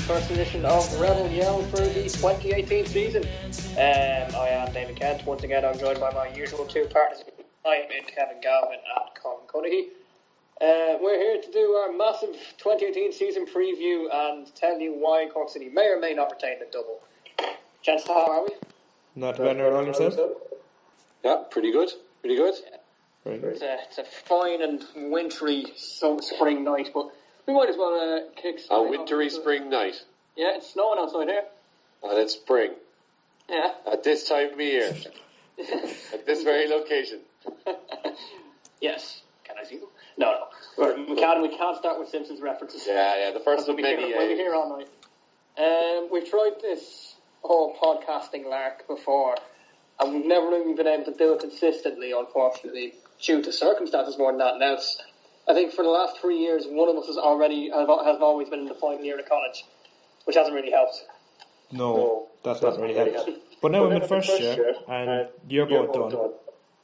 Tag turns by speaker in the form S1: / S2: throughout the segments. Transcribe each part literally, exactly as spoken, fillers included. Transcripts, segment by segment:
S1: first edition of Rebel Yell for the twenty eighteen season. Um, I am David Kent. Once again, I'm joined by my usual two partners. I am Kevin Galvin and Colin Cunningham. Uh, we're here to do our massive twenty eighteen season preview and tell you why Cork City may or may not retain the double. Gents, how are we?
S2: Not too bad, all yourself?
S3: Yeah, pretty good. Pretty good.
S1: Yeah.
S2: Very good.
S1: It's a, it's a fine and wintry so, spring night, but we might as well uh, kick
S3: A wintry off. Spring night.
S1: Yeah, it's snowing outside here.
S3: And it's spring.
S1: Yeah.
S3: At this time of year. At this very location.
S1: Yes. Can I see them? No, no. We're, we can't. We can't start with Simpsons references.
S3: Yeah, yeah. The first of
S1: we'll
S3: many.
S1: Here, we'll be here all night. Um, we've tried this whole podcasting lark before, and we've never really been able to do it consistently, unfortunately, due to circumstances more than that. Now, it's, I think for the last three years, one of us has already has always been in the final year of college, which hasn't really helped.
S2: No,
S3: no
S2: that's not really helped. helped. But now but I'm in first year, year, and you're, you're both done. done.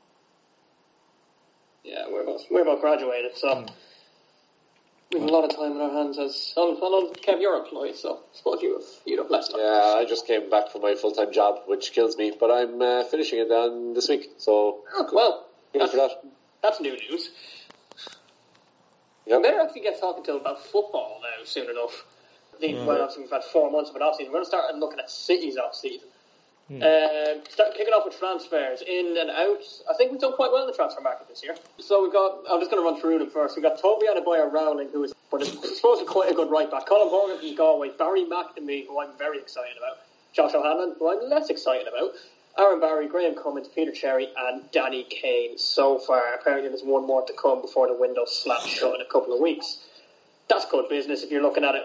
S1: Yeah, we're both, we're both graduated, so mm. we have a lot of time in our hands. As I know, Kev, you're employed, so I suppose you have, you have less time.
S3: Yeah, I just came back from my full-time job, which kills me, but I'm uh, finishing it on this week, so...
S1: Oh, well,
S3: that's, for that.
S1: that's new news.
S3: Yep.
S1: We better actually get talking to about football now, soon enough. The, mm. Well, obviously we've had four months of an off-season. We're going to start looking at City's off-season. Hmm. Um, start kicking off with transfers in and out. I think we've done quite well in the transfer market this year. So we've got. I'm just going to run through them first. We've got Toby Adebayo Rowling, who is, but is supposed to be quite a good right back. Colin Morgan from Galway, Barry McNamee, who I'm very excited about. Josh O'Hanlon, who I'm less excited about. Aaron Barry, Graham Cummins, Peter Cherry, and Danny Kane. So far, apparently there's one more to come before the window slaps shut in a couple of weeks. That's good business if you're looking at it.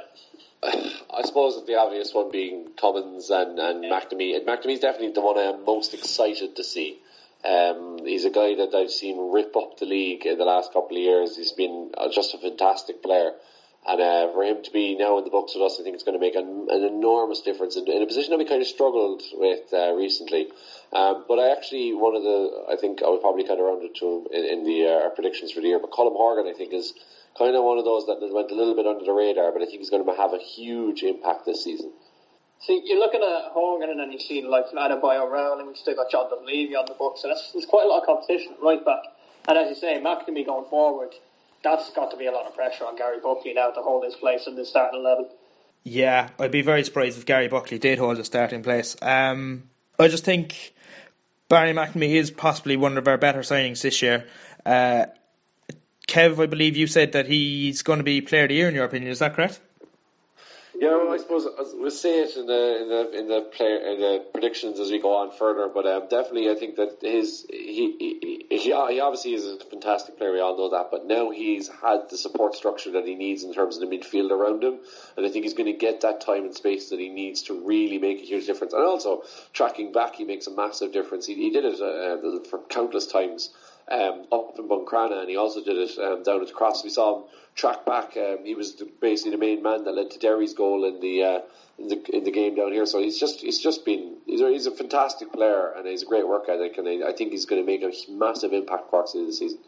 S3: I suppose the obvious one being Cummins and, and yeah. McNamee. And McNamee's definitely the one I am most excited to see. Um, he's a guy that I've seen rip up the league in the last couple of years. He's been uh, just a fantastic player. And uh, for him to be now in the books with us, I think it's going to make an, an enormous difference in, in a position that we kind of struggled with uh, recently. Um, but I actually, one of the, I think I would probably kind of round it to him in, in the uh, predictions for the year. But Colin Morgan, I think, is kind of one of those that went a little bit under the radar, but I think he's going to have a huge impact this season.
S1: See, you're looking at Horgan and then you've seen like Adebayo Rowling, we've still got John Dunleavy on the books, so that's, there's quite a lot of competition right back. And as you say, McNamee going forward, that's got to be a lot of pressure on Gary Buckley now to hold his place in the starting eleven.
S2: Yeah, I'd be very surprised if Gary Buckley did hold his starting place. Um, I just think Barry McNamee is possibly one of our better signings this year. Uh, Kev, I believe you said that he's going to be Player of the Year in your opinion. Is that correct?
S3: Yeah, well, I suppose we'll say it in the in the in the player in the predictions as we go on further. But um, definitely, I think that his he, he he he obviously is a fantastic player. We all know that. But now he's had the support structure that he needs in terms of the midfield around him, and I think he's going to get that time and space that he needs to really make a huge difference. And also tracking back, he makes a massive difference. He, he did it uh, for countless times. Um, up in Buncrana, and he also did it um, down at the Cross. We saw him track back. Um, he was the, basically the main man that led to Derry's goal in the uh, in the in the game down here. So he's just he's just been he's a, he's a fantastic player, and he's a great work ethic, and I, I think he's going to make a massive impact for us this season.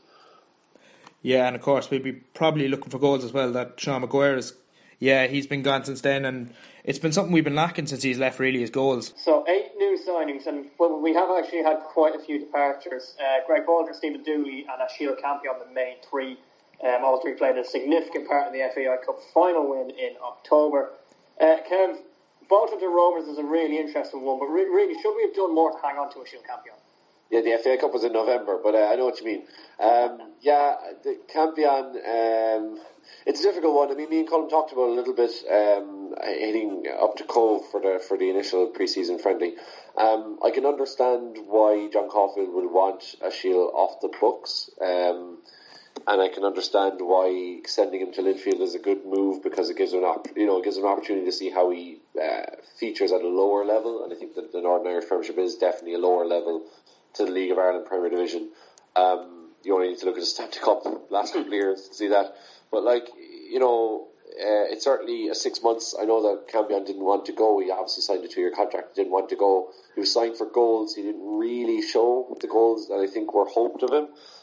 S2: Yeah, and of course we'll be probably looking for goals as well. That Sean Maguire is, yeah, he's been gone since then, and it's been something we've been lacking since he's left. Really, his goals.
S1: So eight new signings, and well, we have actually had quite a few departures. Uh, Greg Baldry, Stephen Dooley, and Ashiel Campion, the main three. Um, all three played a significant part in the F A I Cup final win in October. Uh, Kev, Bolton to Rovers is a really interesting one, but re- really, should we have done more to hang on to Ashiel Campion?
S3: Yeah, the F A I Cup was in November, but uh, I know what you mean. Um, yeah, the Campion, um, it's a difficult one. I mean, me and Colin talked about it a little bit, um, hitting up to Cove for the for the initial pre-season friendly. Um, I can understand why John Caulfield would want Ashiel off the books, um, and I can understand why sending him to Linfield is a good move because it gives him an op- you know it gives him an opportunity to see how he uh, features at a lower level, and I think that the Northern Irish Premiership is definitely a lower level to the League of Ireland Premier Division. Um, you only need to look at the Stepney Cup last couple of years to see that. But like, you know, uh, it's certainly a six months. I know that Campion didn't want to go. He obviously signed a two-year contract. He didn't want to go. He was signed for goals. He didn't really show the goals that I think were hoped of him.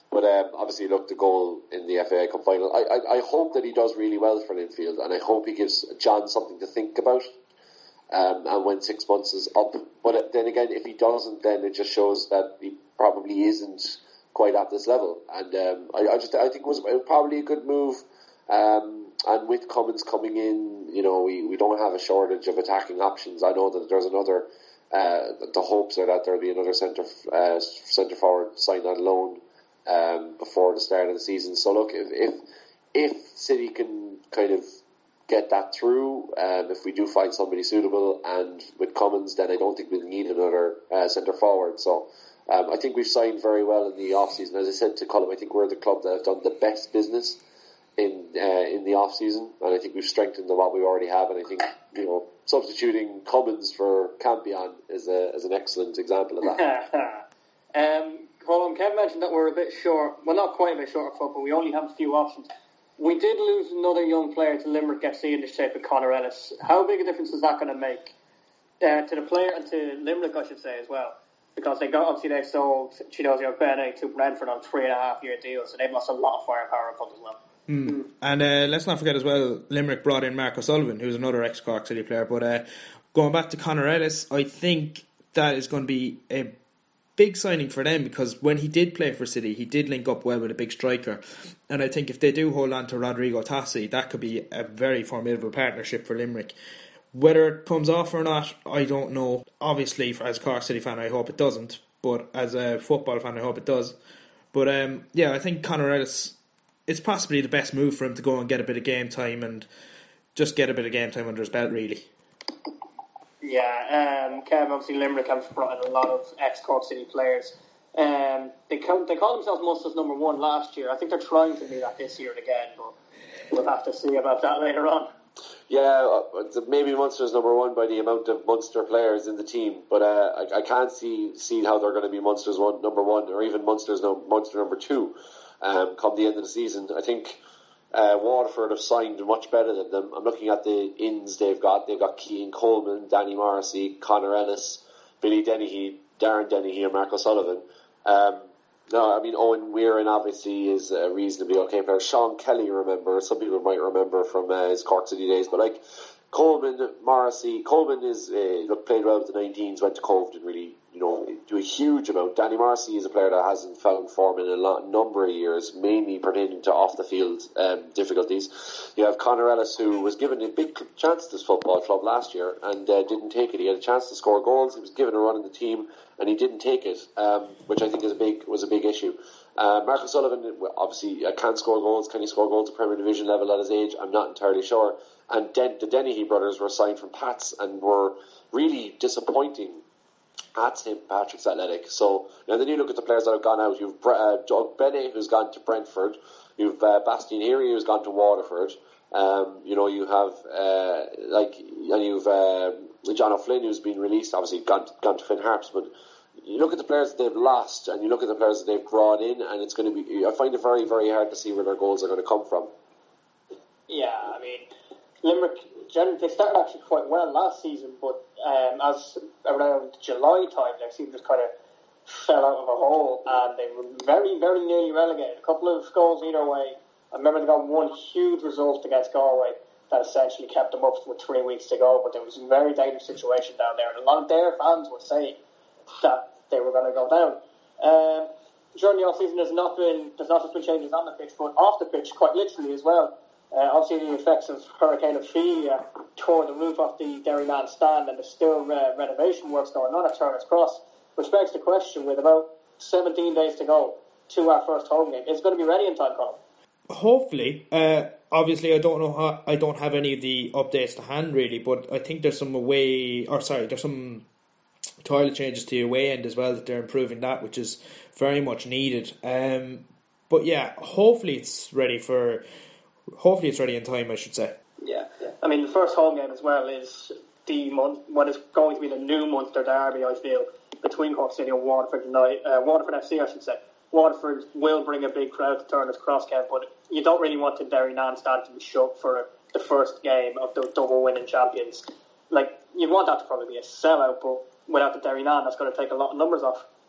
S3: But um, obviously, look, the goal in the F A Cup final. I, I I hope that he does really well for Linfield, and I hope he gives John something to think about. Um, and when six months is up, but then again, if he doesn't, then it just shows that he probably isn't quite at this level. And um, I, I just I think it was probably a good move. Um, and with Cummins coming in, you know, we, we don't have a shortage of attacking options. I know that there's another. Uh, the hopes are that there'll be another centre uh, centre forward signed on loan um, before the start of the season. So look, if if, if City can kind of get that through, um, if we do find somebody suitable, and with Cummins, then I don't think we'll need another uh, centre forward. So um, I think we've signed very well in the off season. As I said to Colin, I think we're the club that have done the best business in uh, in the off season, and I think we've strengthened what we already have. And I think, you know, substituting Cummins for Campion is a is an excellent example of that.
S1: um, Colin, Kev mentioned that we're a bit short. Well, not quite a bit short of football. We only have a few options. We did lose another young player to Limerick F C in the shape of Conor Ellis. How big a difference is that going to make uh, to the player and to Limerick, I should say, as well? Because they got obviously they sold Chidozio Bene to Brentford on three and a half year deals, so they've lost a lot of firepower up as well.
S2: Mm. Mm. And uh, let's not forget as well, Limerick brought in Mark O'Sullivan, who's another ex-Cork City player. But uh, going back to Conor Ellis, I think that is going to be a big signing for them, because when he did play for City, he did link up well with a big striker. And I think if they do hold on to Rodrigo Tassi, that could be a very formidable partnership for Limerick. Whether it comes off or not, I don't know. Obviously, as a Cork City fan, I hope it doesn't. But as a football fan, I hope it does. But um, yeah, I think Conor Ellis, it's possibly the best move for him to go and get a bit of game time and just get a bit of game time under his belt, really.
S1: Yeah, um, Kev, obviously Limerick have brought in a lot of ex-Cork City players. Um, they call, they call themselves Munster's number one last year. I think they're trying to do that this year again, but we'll have to see about that later on.
S3: Yeah, maybe Munster's number one by the amount of Munster players in the team, but uh, I, I can't see see how they're going to be Munster's one, number one, or even Munster's no, Munster number two um, come the end of the season. I think uh, Waterford have signed much better than them. I'm looking at the ins they've got. They've got Cian Coleman, Danny Morrissey, Conor Ellis, Billy Dennehy, Darren Dennehy, and Mark O'Sullivan. Um, no, I mean, Owen Weirin obviously is a reasonably okay player. Sean Kelly, remember, some people might remember from uh, his Cork City days, but like Coleman, Morrissey, Coleman is uh, look, played well with the nineteens, went to Cove, didn't really, you know, do a huge amount. Danny Morrissey is a player that hasn't found form in a lot, number of years, mainly pertaining to off the field um, difficulties. You have Conor Ellis, who was given a big chance to this football club last year and uh, didn't take it. He had a chance to score goals. He was given a run in the team, and he didn't take it, um, which I think is a big was a big issue. Uh, Mark O'Sullivan obviously uh, can score goals. Can he score goals at Premier Division level at his age? I'm not entirely sure. And Den- the Dennehy brothers were signed from Pats and were really disappointing at Saint Patrick's Athletic. So now then you look at the players that have gone out. You've uh, Doug Bennett, who's gone to Brentford. You've uh, Bastien Heary, who's gone to Waterford. Um, you know, you have uh, like, and you've uh, John O'Flynn, who's been released. Obviously, gone to, gone to Finn Harps, but you look at the players that they've lost, and you look at the players that they've brought in, and it's going to be. I find it very, very hard to see where their goals are going to come from.
S1: Yeah, I mean, Limerick, they started actually quite well last season, but um, as around July time, their season just kind of fell out of a hole, and they were very, very nearly relegated. A couple of goals either way. I remember they got one huge result against Galway that essentially kept them up with three weeks to go, but there was a very dangerous situation down there, and a lot of their fans were saying that they were going to go down. Um, during the off-season, there's not been there's not just been changes on the pitch, but off the pitch, quite literally as well. Uh, obviously, the effects of Hurricane Ophelia tore the roof off the Derryman stand, and there's still uh, renovation works going on at Turner's Cross, which begs the question, with about seventeen days to go to our first home game, is it going to be ready in time, Colin?
S2: Hopefully. Uh, obviously, I don't know how, I don't have any of the updates to hand really, but I think there's some away, or sorry, there's some toilet changes to the away end as well, that they're improving that, which is very much needed. Um, but yeah, hopefully it's ready for. Hopefully it's ready in time, I should say.
S1: Yeah, I mean the first home game as well is the month, what is going to be the new Munster derby, I feel, between Cork City and Waterford tonight. Uh, Waterford F C, I should say. Waterford will bring a big crowd to Turner's Cross, Kev, but you don't really want the Derryman stand to be shut for the first game of the double winning champions. Like, you'd want that to probably be a sellout, but without the Derryman, that's going to take a lot of numbers off.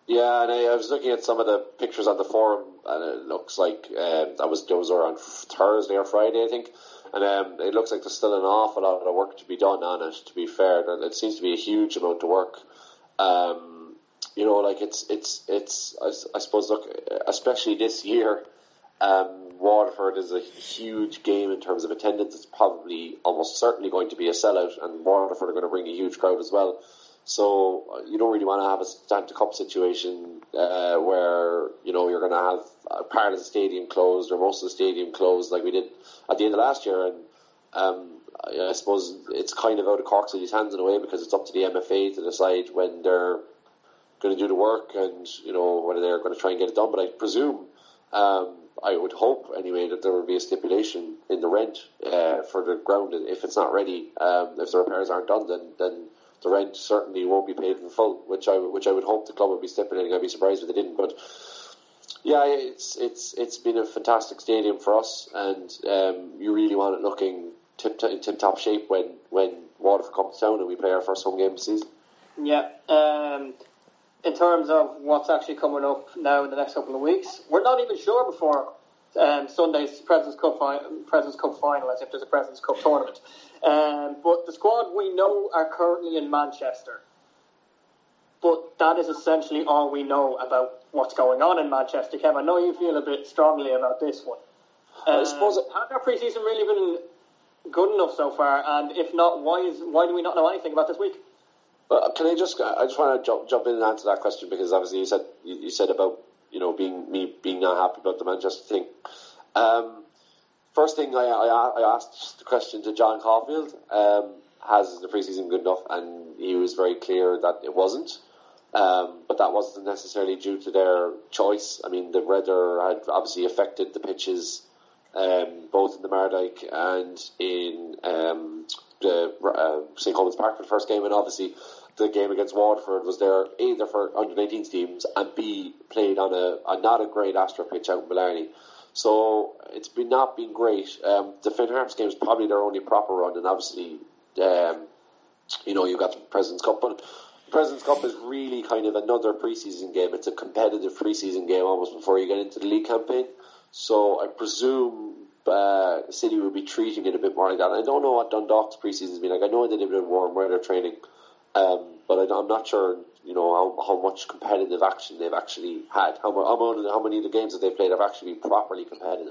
S3: Yeah, and I, I was looking at some of the pictures on the forum, and it looks like um, that was those were on Thursday or Friday, I think. And um, it looks like there's still an awful lot of work to be done on it. To be fair, it seems to be a huge amount of work. Um, you know, like it's it's it's. I, I suppose, look, especially this year, um, Waterford is a huge game in terms of attendance. It's probably almost certainly going to be a sellout, and Waterford are going to bring a huge crowd as well. So uh, you don't really want to have a stand to cup situation uh, where you know you're going to have a part of the stadium closed or most of the stadium closed, like we did at the end of last year. And um, I suppose it's kind of out of Cork City's hands in a way, because it's up to the M F A to decide when they're going to do the work and you know whether they're going to try and get it done. But I presume, um, I would hope anyway, that there would be a stipulation in the rent uh, for the ground if it's not ready. Um, if the repairs aren't done, then then the rent certainly won't be paid in full, which I which I would hope the club would be stipulating. I'd be surprised if they didn't. But yeah, it's it's it's been a fantastic stadium for us, and um, you really want it looking tip in tip top shape when when Waterford come to town and we play our first home game of the season.
S1: Yeah. Um, in terms of what's actually coming up now in the next couple of weeks, we're not even sure before um, Sunday's Presidents Cup fi- Presidents Cup final, as if there's a Presidents Cup tournament. Um, but the squad we know are currently in Manchester. But that is essentially all we know about what's going on in Manchester. Kev, I know you feel a bit strongly about this one. Um, I suppose it, has our pre-season really been good enough so far? And if not, why is why do we not know anything about this week?
S3: Well, can I just I just want to jump, jump in and answer that question, because obviously you said you, you said about you know being me being not happy about the Manchester thing. Um, First thing I, I, I asked the question to John Caulfield, um, has the pre-season good enough? And he was very clear that it wasn't. Um, but that wasn't necessarily due to their choice. I mean, the weather had obviously affected the pitches, um, both in the Mardyke and in um, the uh, Saint Colman's Park for the first game. And obviously the game against Waterford was there either for under nineteens teams and B, played on a, a not a great Astra pitch out in Blarney. So it's been not been great. Um, the Finn Harps game is probably their only proper run, and obviously, um, you know, you've got the Presidents Cup, but the Presidents Cup is really kind of another pre-season game. It's a competitive pre-season game almost before you get into the league campaign. So I presume uh, City will be treating it a bit more like that. I don't know what Dundalk's pre-season has been like. I know they did a bit of warm weather training, um, but I, I'm not sure. You know how, how much competitive action they've actually had. How, how, how many of the games that they've played have actually been properly competitive.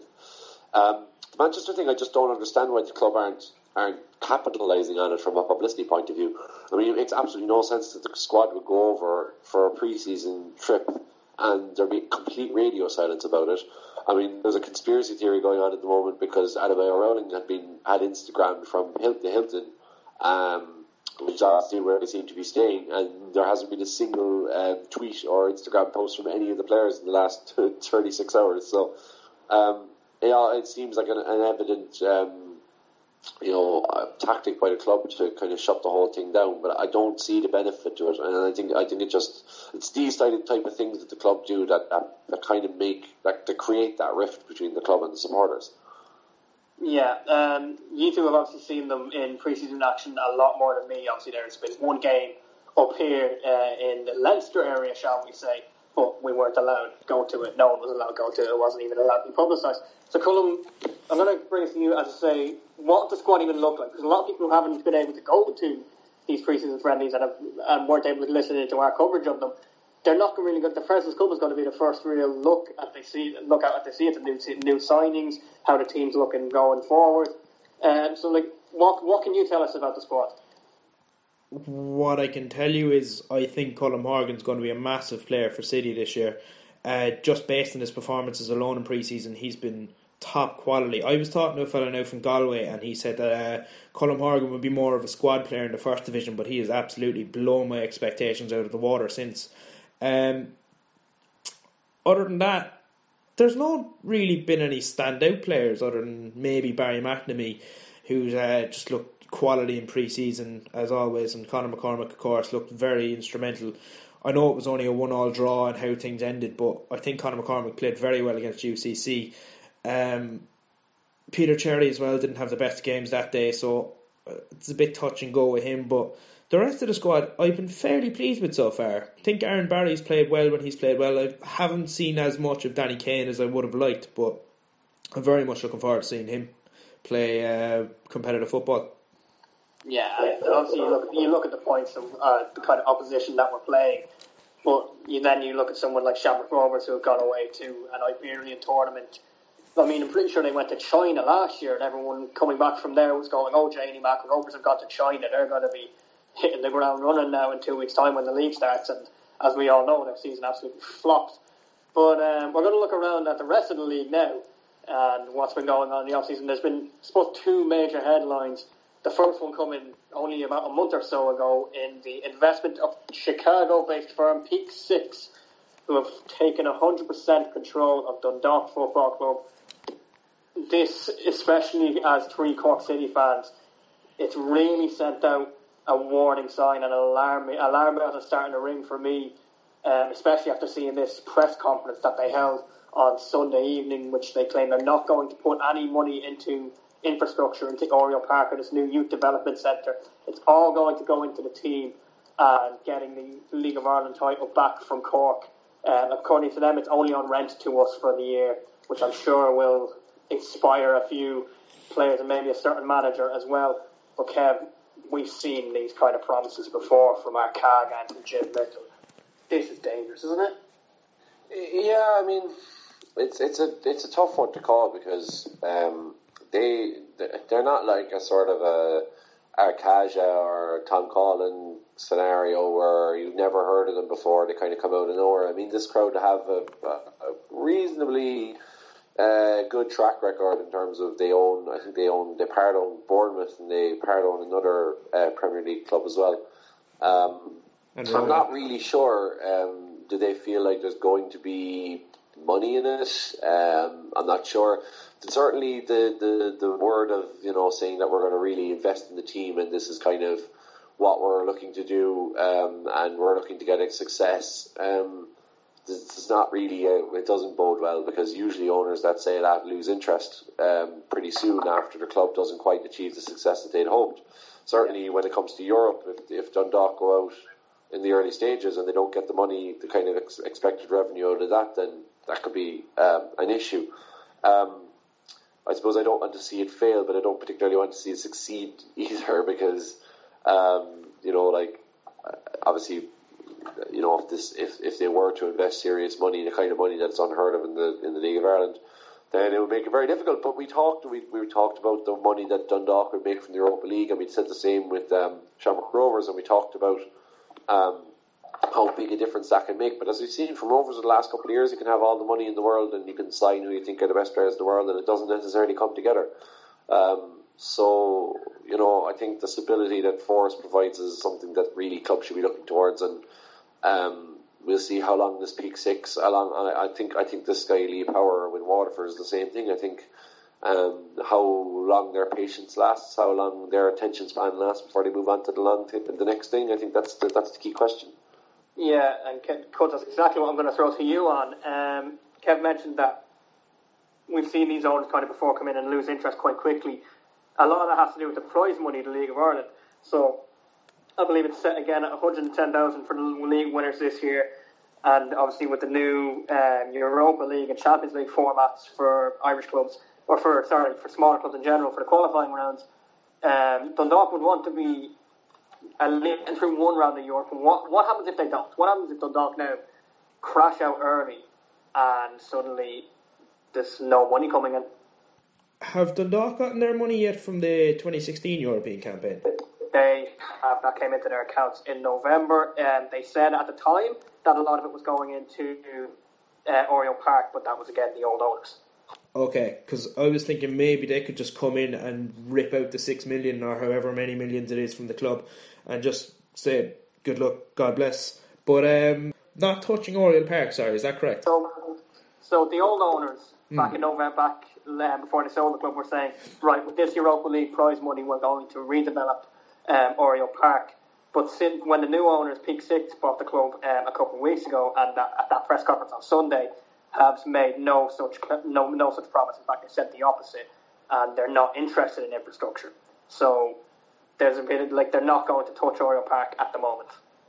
S3: Um, the Manchester thing, I just don't understand why the club aren't aren't capitalising on it from a publicity point of view. I mean, it makes absolutely no sense that the squad would go over for a pre-season trip and there'd be complete radio silence about it. I mean, there's a conspiracy theory going on at the moment because Adebayo Rowling had been had Instagram from Hilton to Hilton. Um, which is obviously where they seem to be staying, and there hasn't been a single um, tweet or Instagram post from any of the players in the last thirty-six hours. So, um, yeah, it seems like an, an evident, um, you know, uh, tactic by the club to kind of shut the whole thing down. But I don't see the benefit to it, and I think I think it just it's these type of things that the club do that that, that kind of make that to create that rift between the club and the supporters.
S1: Yeah, um, you two have obviously seen them in pre-season action a lot more than me. Obviously, there's been one game up here uh, in the Leinster area, shall we say, but we weren't allowed to go to it. No one was allowed to go to it. It wasn't even allowed to be publicised. So, Colm, I'm going to bring it to you as to say, what does the squad even look like? Because a lot of people who haven't been able to go to these pre-season friendlies and, have, and weren't able to listen to our coverage of them, they're not really good. The Presidents Cup is going to be the first real look at they see look at what they see at the new new signings, how the team's looking going forward. Um, so, like, what what can you tell us about the squad?
S2: What I can tell you is, I think Colm Horgan's going to be a massive player for City this year. Uh, just based on his performances alone in pre-season, he's been top quality. I was talking to a fellow now from Galway, and he said that uh, Colm Horgan would be more of a squad player in the first division, but he has absolutely blown my expectations out of the water since. Um, other than that, there's not really been any standout players other than maybe Barry McNamee, who's uh, just looked quality in pre-season as always, and Conor McCormack, of course, looked very instrumental. I know it was only a one-all draw and how things ended, but I think Conor McCormack played very well against U C C. Um, Peter Cherry as well didn't have the best games that day, so it's a bit touch and go with him, but The rest of the squad, I've been fairly pleased with so far. I think Aaron Barry's played well when he's played well. I haven't seen as much of Danny Kane as I would have liked, but I'm very much looking forward to seeing him play uh, competitive football.
S1: Yeah, and obviously you look, you look at the points of uh, the kind of opposition that we're playing, but you, then you look at someone like Shamrock Rovers who have gone away to an Iberian tournament. I mean, I'm pretty sure they went to China last year, and everyone coming back from there was going, oh, Janie Mac, Rovers have gone to China, they're going to be hitting the ground running now in two weeks' time when the league starts, and as we all know, their season absolutely flopped. But um, we're going to look around at the rest of the league now, and what's been going on in the off-season. There's been, I suppose, two major headlines. The first one coming only about a month or so ago in the investment of Chicago-based firm Peak Six, who have taken one hundred percent control of Dundalk Football Club. This, especially as three Cork City fans, it's really sent out a warning sign and an alarm, alarm bells are starting to ring for me, um, especially after seeing this press conference that they held on Sunday evening, which they claim they're not going to put any money into infrastructure, into Oriel Park or this new youth development centre. It's all going to go into the team and getting the League of Ireland title back from Cork. Um, according to them, it's only on rent to us for the year, which I'm sure will inspire a few players and maybe a certain manager as well. But Kev, we've seen these kind of promises before from our C A G and from Jim Little. This is dangerous, isn't it?
S3: Yeah, I mean, it's it's a it's a tough one to call because um, they they're not like a sort of a Arcadia or Tom Collin scenario where you've never heard of them before. They kind of come out of nowhere. I mean, this crowd have a, a, a reasonably uh, good track record in terms of they own. I think they own they part own Bournemouth and they part own another uh, Premier League club as well. Um, so I'm not really sure. Um, do they feel like there's going to be money in it? Um, I'm not sure. Certainly, the, the, the word of you know saying that we're going to really invest in the team and this is kind of what we're looking to do, um, and we're looking to get a success. Um, this is not really a, it doesn't bode well because usually owners that say that lose interest um, pretty soon after the club doesn't quite achieve the success that they'd hoped. Certainly, when it comes to Europe, if, if Dundalk go out in the early stages and they don't get the money, the kind of ex- expected revenue out of that, then that could be um, an issue. Um, I suppose I don't want to see it fail, but I don't particularly want to see it succeed either because, um, you know, like, obviously, you know, if this, if, if they were to invest serious money, the kind of money that's unheard of in the in the League of Ireland, then it would make it very difficult. But we talked, we we talked about the money that Dundalk would make from the Europa League, and we said the same with um, Shamrock Rovers, and we talked about um, how big a difference that can make. But as we've seen from Rovers in the last couple of years, you can have all the money in the world and you can sign who you think are the best players in the world, and it doesn't necessarily come together. Um, so, you know, I think the stability that Forest provides is something that really clubs should be looking towards, and um, we'll see how long this Peak Six. How long, I, I think I think this guy Lee Power with Waterford is the same thing. I think um, how long their patience lasts, how long their attention span lasts before they move on to the long thing and the next thing. I think that's the, that's the key question.
S1: Yeah, and Kev, that's exactly what I'm going to throw to you on. Um, Kev mentioned that we've seen these owners kind of before come in and lose interest quite quickly. A lot of that has to do with the prize money of the League of Ireland. So I believe it's set again at one hundred ten thousand for the league winners this year, and obviously with the new um, Europa League and Champions League formats for Irish clubs, or for sorry for smaller clubs in general for the qualifying rounds, um, Dundalk would want to be and through one round of Europe. And what what happens if they don't? What happens if Dundalk now crash out early and suddenly there's no money coming in?
S2: Have Dundalk gotten their money yet from the twenty sixteen European campaign?
S1: They have. That came into their accounts in November, and they said at the time that a lot of it was going into uh, Oriel Park, but that was again the old owners.
S2: Okay, because I was thinking maybe they could just come in and rip out the six million or however many millions it is from the club and just say good luck, God bless. But um, not touching Oriel Park, sorry, is that correct?
S1: So, so the old owners
S2: mm.
S1: back in November, back um, before they sold the club, were saying, right, with this Europa League prize money, we're going to redevelop um, Oriel Park. But since when the new owners, Peak Six, bought the club um, a couple of weeks ago, and that, at that press conference on Sunday, have made no such no no such promise. In fact, they said the opposite, and they're not interested in infrastructure. So there's a bit of, like, they're not going to touch Oriel Park at the moment.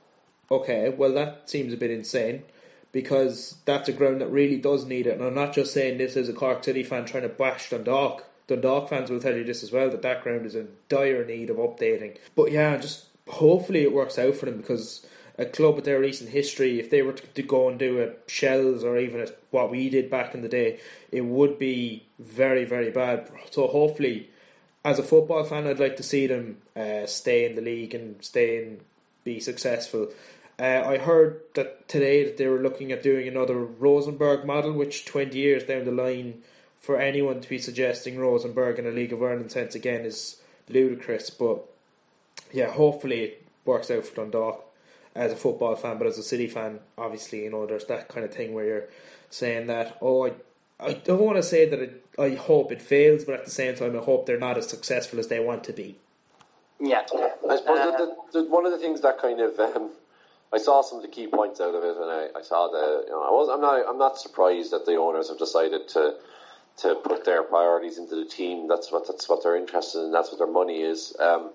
S2: Okay, well that seems a bit insane, because that's a ground that really does need it. And I'm not just saying this as a Cork City fan trying to bash Dundalk. Dundalk fans will tell you this as well, that that ground is in dire need of updating. But yeah, just hopefully it works out for them, because a club with their recent history, if they were to go and do a Shells or even a, what we did back in the day, it would be very, very bad. So hopefully, as a football fan, I'd like to see them uh, stay in the league and stay and be successful. Uh, I heard that today that they were looking at doing another Rosenborg model, which twenty years down the line, for anyone to be suggesting Rosenborg in a League of Ireland sense again is ludicrous. But yeah, hopefully it works out for Dundalk as a football fan. But as a City fan, obviously, you know, there's that kind of thing where you're saying that, oh, I, I don't want to say that it, I hope it fails, but at the same time I hope they're not as successful as they want to be.
S1: Yeah.
S3: I suppose uh, the, the, the, one of the things that kind of... Um, I saw some of the key points out of it, and I, I saw the. You know, I was. I'm not. I'm not surprised that the owners have decided to to put their priorities into the team. That's what. That's what they're interested in. That's what their money is. Um,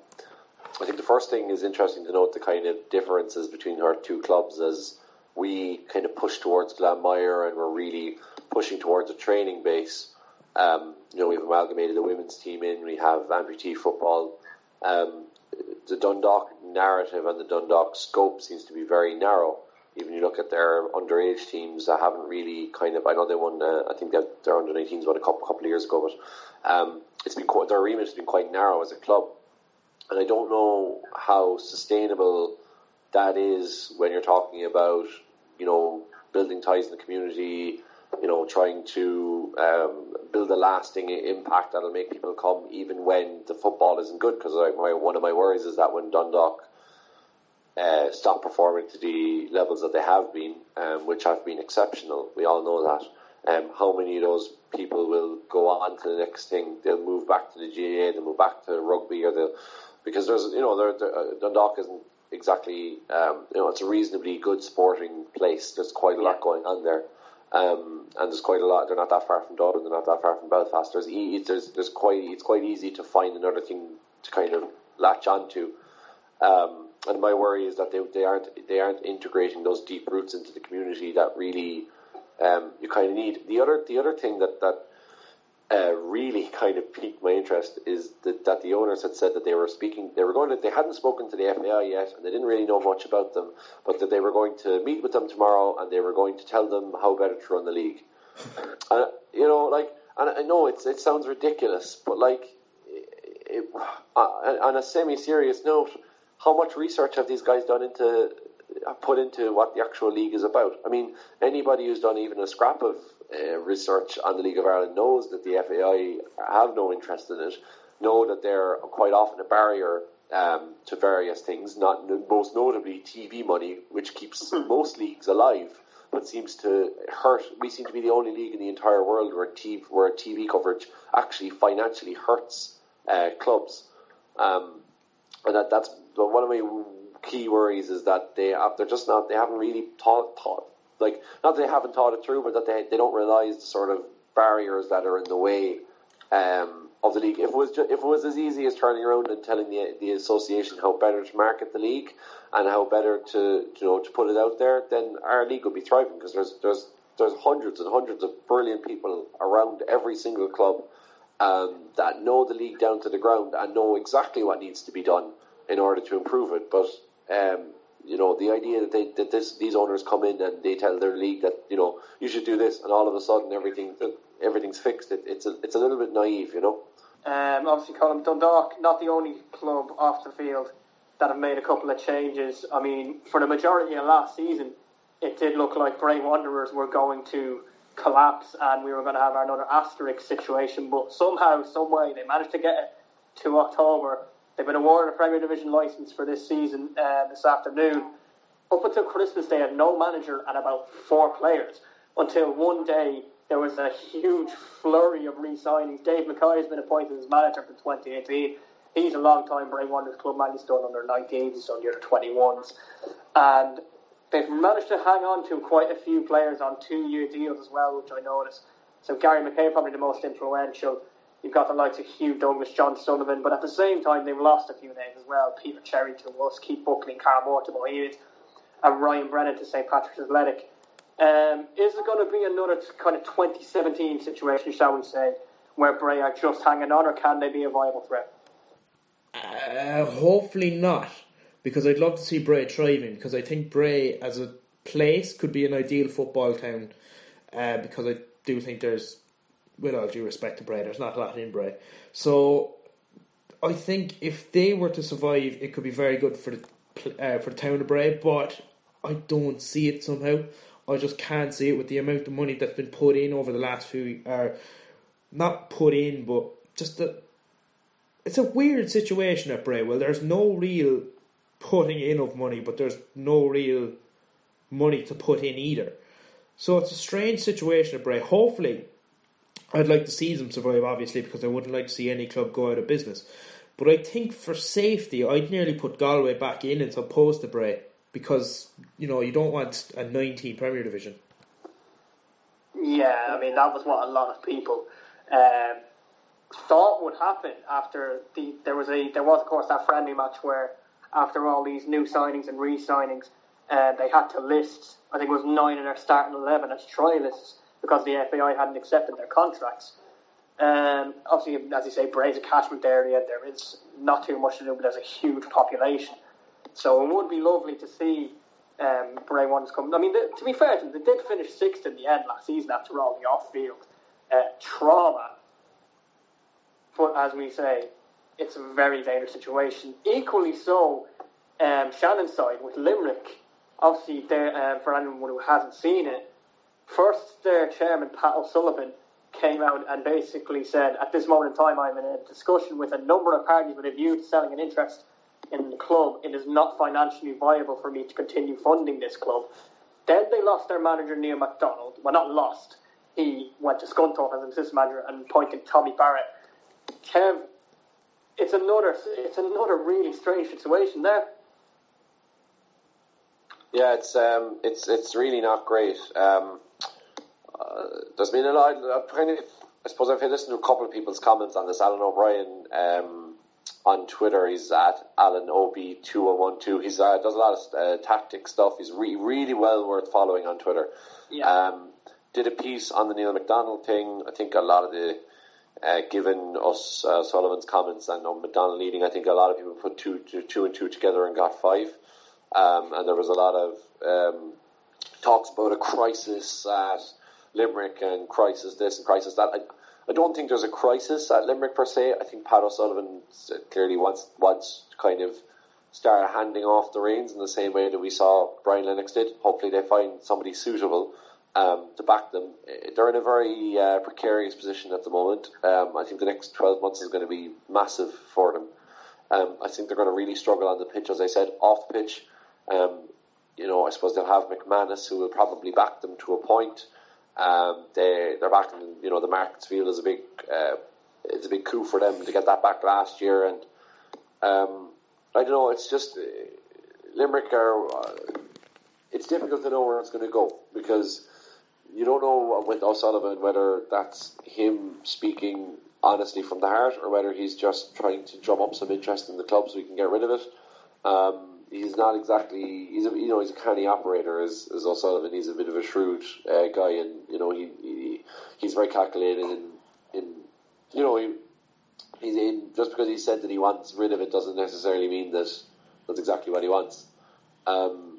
S3: I think the first thing is interesting to note the kind of differences between our two clubs as we kind of push towards Glanmire and we're really pushing towards a training base. Um, you know, we've amalgamated the women's team in. We have amputee football. Um, the Dundalk narrative and the Dundalk scope seems to be very narrow. Even you look at their underage teams that haven't really kind of, I know they won, uh, I think their under nineteens won a couple, couple of years ago, but um, it's been quite, their remit has been quite narrow as a club. And I don't know how sustainable that is when you're talking about, you know, building ties in the community, you know, trying to um, build a lasting impact that'll make people come even when the football isn't good. Because one of my worries is that when Dundalk uh, stop performing to the levels that they have been, um, which have been exceptional, we all know that, um, how many of those people will go on to the next thing? They'll move back to the G A A, they'll move back to rugby, or they'll, because there's, you know, they're, they're, uh, Dundalk isn't exactly, um, you know, it's a reasonably good sporting place. There's quite a lot going on there. Um, and there's quite a lot. They're not that far from Dublin. They're not that far from Belfast. There's, e- there's, there's quite. It's quite easy to find another thing to kind of latch onto. Um, and my worry is that they they aren't they aren't integrating those deep roots into the community that really um, you kind of need. The other the other thing that that uh, really kind of piqued my interest is that, that the owners had said that they were speaking. They were going to. They hadn't spoken to the F A I yet, and they didn't really know much about them. But that they were going to meet with them tomorrow, and they were going to tell them how better to run the league. And you know, like, and I know it's it sounds ridiculous, but like, it, uh, on a semi-serious note, how much research have these guys done into put into what the actual league is about? I mean, anybody who's done even a scrap of uh, research on the League of Ireland knows that the F A I have no interest in it, know that they're quite often a barrier um, to various things, not most notably T V money, which keeps most leagues alive, but seems to hurt. We seem to be the only league in the entire world where T V, where T V coverage actually financially hurts uh, clubs. Um, and that, that's one of my key worries, is that they have, they're just not, they haven't really thought, thought like, not that they haven't thought it through, but that they they don't realise the sort of barriers that are in the way um, of the league. If it was just, if it was as easy as turning around and telling the the association how better to market the league and how better to you know to put it out there, then our league would be thriving, because there's there's there's hundreds and hundreds of brilliant people around every single club um, that know the league down to the ground and know exactly what needs to be done in order to improve it. But um, you know, the idea that they that this these owners come in and they tell their league that, you know, you should do this, and all of a sudden everything everything's fixed. It, it's a it's a little bit naive, you know.
S1: Um, obviously, Colin, Dundalk, not the only club off the field that have made a couple of changes. I mean, for the majority of last season, it did look like Bray Wanderers were going to collapse and we were going to have another asterisk situation. But somehow, some way, they managed to get it to October. They've been awarded a Premier Division licence for this season uh, this afternoon. Up until Christmas, they had no manager and about four players, until one day there was a huge flurry of re-signings. Dave Mackay has been appointed as manager for twenty eighteen. He's a long-time Bray Wanderers club man. He's done under nineteens, he's done the under twenty-ones. And they've managed to hang on to quite a few players on two-year deals as well, which I noticed. So Gary Mackay, probably the most influential. You've got the likes of Hugh Douglas, John Sullivan, but at the same time, they've lost a few names as well. Peter Cherry to us, Keith Buckley, Carl Moore to Bohemians, and Ryan Brennan to Saint Patrick's Athletic. Um, is it going to be another kind of twenty seventeen situation, shall we say, where Bray are just hanging on, or can they be a viable threat?
S2: Uh, hopefully not, because I'd love to see Bray thriving, because I think Bray as a place could be an ideal football town, uh, because I do think there's, with all due respect to Bray, there's not a lot in Bray. So I think if they were to survive, it could be very good for the uh, for the town of Bray, but I don't see it somehow. I just can't see it with the amount of money that's been put in over the last few, uh, not put in, but just the, it's a weird situation at Bray. Well, there's no real putting in of money, but there's no real money to put in either. So it's a strange situation at Bray. Hopefully, I'd like to see them survive, obviously, because I wouldn't like to see any club go out of business. But I think for safety, I'd nearly put Galway back in as opposed to Bray, because, you know, you don't want a nineteen Premier Division.
S1: Yeah, I mean, that was what a lot of people um, thought would happen after the there was a there was of course that friendly match where after all these new signings and re-signings, uh, they had to list, I think it was nine in their starting eleven as trialists because the F A I hadn't accepted their contracts. Um, obviously, as you say, Bray's a catchment area. There is not too much to do, but there's a huge population. So it would be lovely to see um, Bray ones come. I mean, they, to be fair to them, they did finish sixth in the end last season after all the off-field uh, trauma. But as we say, it's a very dangerous situation. Equally so, um, Shannon's side with Limerick. Obviously, uh, for anyone who hasn't seen it, first their chairman, Pat O'Sullivan, came out and basically said, at this moment in time, I'm in a discussion with a number of parties with a view to selling an interest in the club. It is not financially viable for me to continue funding this club. Then they lost their manager, Neil MacDonald. Well, not lost. He went to Scunthorpe as an assistant manager and appointed Tommy Barrett. Kev, it's another, it's another really strange situation there.
S3: Yeah, it's um, it's it's really not great. Um, uh, there's been a lot. I've kind of, I suppose I've listened to a couple of people's comments on this. Alan O'Brien um, on Twitter, he's at Alan O B two one one two. He's uh, does a lot of uh, tactic stuff. He's re- really well worth following on Twitter.
S1: Yeah.
S3: Um, did a piece on the Neil MacDonald thing. I think a lot of the uh, given us uh, Sullivan's comments and on MacDonald leading, I think a lot of people put two, two, two and two together and got five. Um, and there was a lot of um, talks about a crisis at Limerick and crisis this and crisis that. I, I don't think there's a crisis at Limerick per se. I think Pat O'Sullivan clearly wants wants to kind of start handing off the reins in the same way that we saw Brian Lennox did. Hopefully they find somebody suitable um, to back them. They're in a very uh, precarious position at the moment. Um, I think the next twelve months is going to be massive for them. Um, I think they're going to really struggle on the pitch, as I said, off the pitch. Um, you know, I suppose they'll have McManus, who will probably back them to a point. Um, they they're backing, you know, the Markets Field is a big, uh, it's a big coup for them to get that back last year, and um, I don't know. It's just uh, Limerick are. Uh, it's difficult to know where it's going to go because you don't know with O'Sullivan whether that's him speaking honestly from the heart or whether he's just trying to drum up some interest in the club so he can get rid of it. Um, He's not exactly. He's a, you know he's a canny operator as, as O'Sullivan. He's a bit of a shrewd uh, guy, and you know he, he he's very calculated. In, in you know he he's in just because he said that he wants rid of it doesn't necessarily mean that that's exactly what he wants. Um,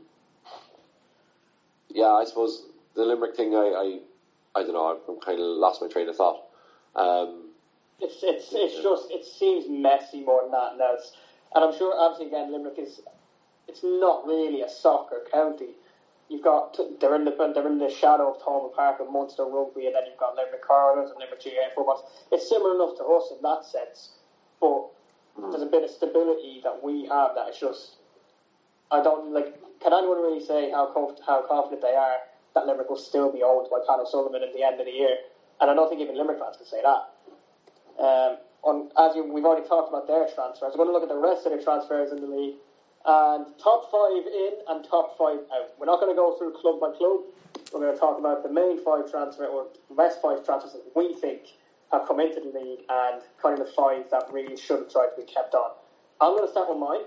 S3: yeah, I suppose the Limerick thing. I I, I don't know. I'm kind of lost my train of thought. Um,
S1: it's it's it's yeah. just it seems messy more than that now. It's, and I'm sure obviously again Limerick is. It's not really a soccer county. You've got they're in the they're in the shadow of Thomond Park and Munster Rugby, and then you've got Limerick Hurlers and Limerick G A A football. It's similar enough to us in that sense, but mm. there's a bit of stability that we have that is just. I don't like. Can anyone really say how conf- how confident they are that Limerick will still be owned by Pat O'Sullivan at the end of the year? And I don't think even Limerick fans can say that. Um, on as you, we've already talked about their transfers, we're going to look at the rest of the transfers in the league. And top five in and top five out. We're not going to go through club by club. We're going to talk about the main five transfer or the best five transfers that we think have come into the league and kind of the five that really should have tried to be kept on. I'm going to start with mine.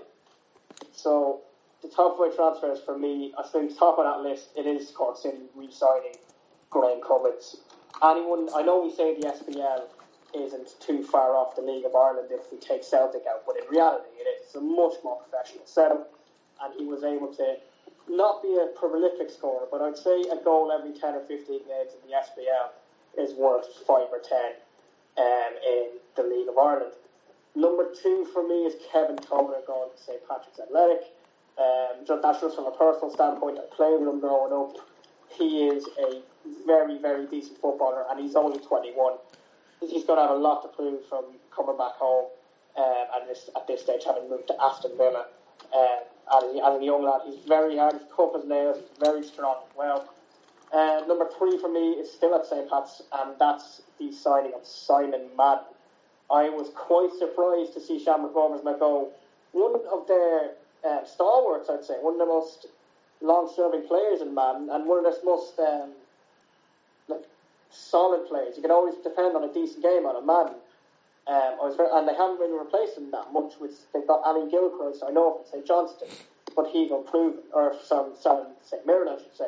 S1: So the top five transfers for me, I think top of that list, it is Cork City re-signing Graham Cummins. Anyone, I know we say the S P L isn't too far off the League of Ireland if we take Celtic out, but in reality it is. It's a much more professional setup, and he was able to not be a prolific scorer, but I'd say a goal every ten or fifteen games in the S P L is worth five or ten um, in the League of Ireland. Number two for me is Kevin Toler going to Saint Patrick's Athletic. Um, just, that's just from a personal standpoint. I played with him growing up. He is a very, very decent footballer, and he's only twenty-one. He's going to have a lot to prove from coming back home um, and this, at this stage having moved to Aston Villa. Um, as, a, as a young lad, he's very hard, he's tough as nails, very strong as well. Uh, number three for me is still at Saint Pat's, and that's the signing of Simon Madden. I was quite surprised to see Shamrock Rovers let go one of their uh, stalwarts, I'd say, one of the most long-serving players in Madden, and one of their most um, like, solid players. You can always depend on a decent game on a Madden. Um, I was very, and they haven't really replaced him that much. With they've got Ali Gilchrist, I know from Saint Johnston, but he's improved, or some Saint Mirren, I should say.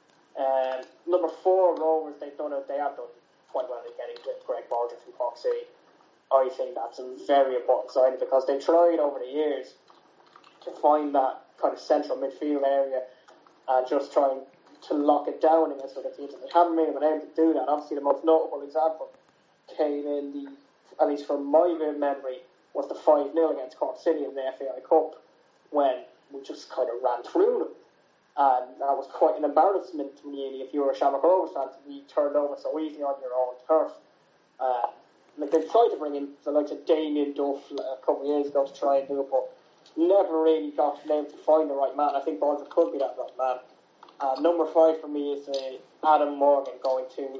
S1: Um, number four, Rovers, they've done it. They have done quite well in getting Greg Baldry from Cork City. I think that's a very important sign because they tried over the years to find that kind of central midfield area and just trying to lock it down against other teams. And they haven't really been able to do that. Obviously, the most notable example came in the, at least from my memory, was the five nil against Cork City in the F A I Cup when we just kind of ran through them. And that was quite an embarrassment really if you were a Shamrock Rovers fan to be turned over so easily on your own turf. Uh, like they tried to bring in the likes of Damien Duff a couple of years ago to try and do it, but never really got able to find the right man. I think Baldry could be that right man. Uh, number five for me is uh, Adam Morgan going to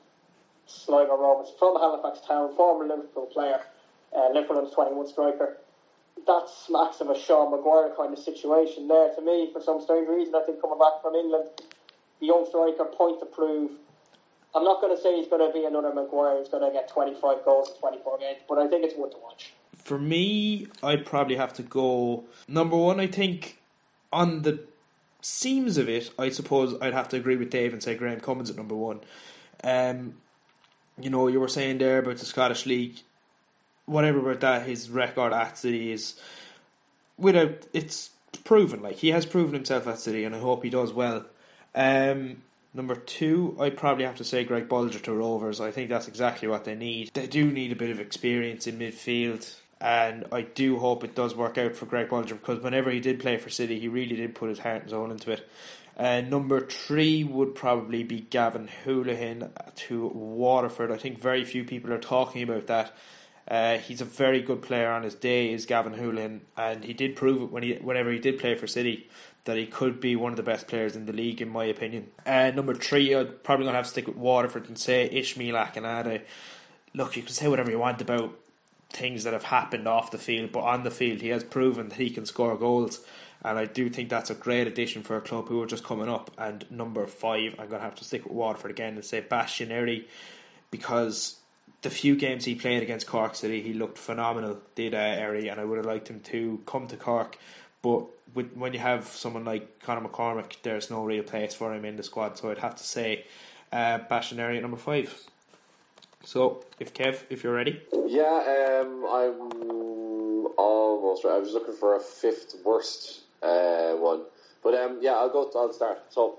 S1: Sligo Rovers from Halifax Town, former Liverpool player, uh, Liverpool under twenty-one striker. That smacks of a Sean Maguire kind of situation there to me for some strange reason. I think coming back from England, the young striker, point to prove. I'm not going to say he's going to be another Maguire who's going to get twenty-five goals in twenty-four games, but I think it's one to watch.
S2: For me, I'd probably have to go number one. I think on the seams of it, I suppose I'd have to agree with Dave and say Graham Cummins at number one. Um, you know, you were saying there about the Scottish League. Whatever about that, his record at City is without it's proven. Like he has proven himself at City, and I hope he does well. Um, number two, I'd probably have to say Greg Baldry to Rovers. I think that's exactly what they need. They do need a bit of experience in midfield, and I do hope it does work out for Greg Baldry because whenever he did play for City, he really did put his heart and soul into it. Uh, number three would probably be Gavin Houlihan to Waterford. I think very few people are talking about that. Uh, he's a very good player on his day, is Gavin Houlihan, and he did prove it when he, whenever he did play for City that he could be one of the best players in the league, in my opinion. Uh, number three, I'd probably going to have to stick with Waterford and say Ishmael Akinade. Look, you can say whatever you want about things that have happened off the field, but on the field he has proven that he can score goals, and I do think that's a great addition for a club who are just coming up. And number five, I'm going to have to stick with Waterford again and say Bastien Eri, because the few games he played against Cork City, he looked phenomenal, did uh, Eri, and I would have liked him to come to Cork. But with, when you have someone like Conor McCormick, there's no real place for him in the squad, so I'd have to say uh, Bastien Eri at number five. So, if Kev, if you're ready.
S3: Yeah, um, I'm almost right. I was looking for a fifth worst uh, one. But um, yeah, I'll go. I'll start. So,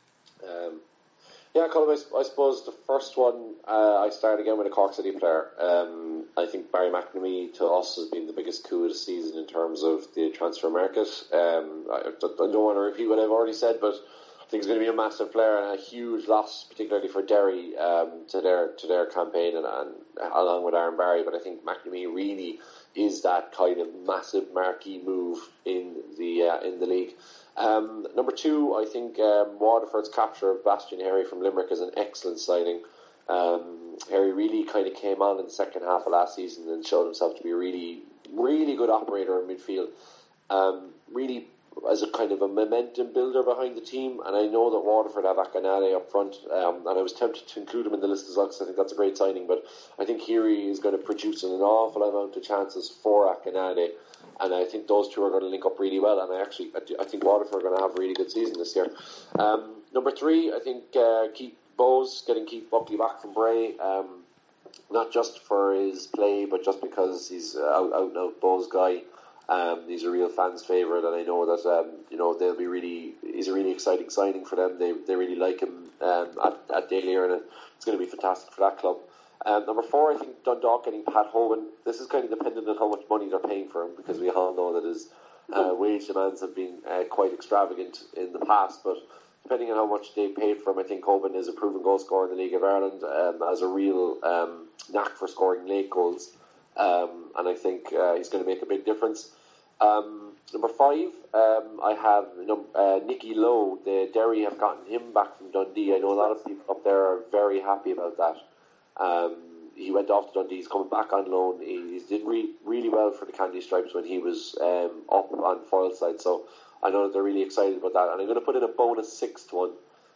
S3: um, yeah, Colin, I, I suppose the first one, uh, I start again with a Cork City player. Um, I think Barry McNamee to us has been the biggest coup of the season in terms of the transfer market. Um, I, I don't want to repeat what I've already said, but I think he's going to be a massive player and a huge loss, particularly for Derry, um, to their to their campaign and, and along with Aaron Barry. But I think McNamee really is that kind of massive marquee move in the uh, in the league. Um, number two, I think um, Waterford's capture of Bastien Eri from Limerick is an excellent signing. Um, Eri really kind of came on in the second half of last season and showed himself to be a really, really good operator in midfield. Um, really as a kind of a momentum builder behind the team, and I know that Waterford have Akinade up front, um, and I was tempted to include him in the list as well because I think that's a great signing, but I think Heary is going to produce an awful amount of chances for Akinade, and I think those two are going to link up really well, and I actually I, do, I think Waterford are going to have a really good season this year. Um, number three, I think uh, Keith Bowes, getting Keith Buckley back from Bray, um, not just for his play, but just because he's uh, out, out and out Bowes guy. Um, he's a real fans' favourite, and I know that um, you know they'll be really. He's a really exciting signing for them. They they really like him um, at at Daly, and it's going to be fantastic for that club. Um, number four, I think Dundalk getting Pat Hoban. This is kind of dependent on how much money they're paying for him, because we all know that his uh, wage demands have been uh, quite extravagant in the past. But depending on how much they paid for him, I think Hoban is a proven goal scorer in the League of Ireland, um, has a real um, knack for scoring late goals. Um, and I think uh, he's going to make a big difference. Um, number five, um, I have num- uh, Nicky Lowe. The Derry have gotten him back from Dundee. I know a lot of people up there are very happy about that. Um, he went off to Dundee. He's coming back on loan. He, he did re- really well for the Candy Stripes when he was um, up on Foyle's side. So I know that they're really excited about that. And I'm going to put in a bonus sixth one.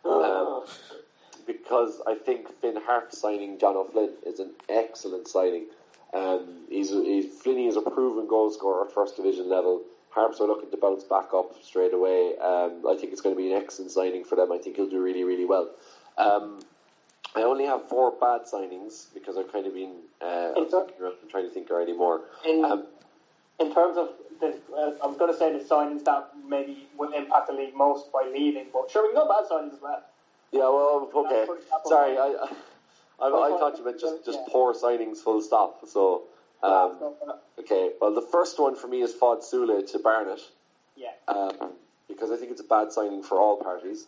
S3: Um, because I think Finn Harp signing John O'Flynn is an excellent signing. Um, he's, he's Flinney is a proven goal scorer at first division level. Harps are looking to bounce back up straight away. Um, I think it's going to be an excellent signing for them. I think he'll do really, really well. Um, I only have four bad signings because I've kind of been uh, I'm, around, I'm trying to think of any more.
S1: In,
S3: um,
S1: in terms of, the, uh, I was going to say the signings that maybe will impact the league most by leaving, but sure, we can go bad signings as well.
S3: Yeah, well, okay. Sorry, I, I I, I thought you meant just, just yeah. poor signings, full stop. So, um, okay. Well, the first one for me is Fod Sule to Barnet.
S1: Yeah.
S3: Um, because I think it's a bad signing for all parties.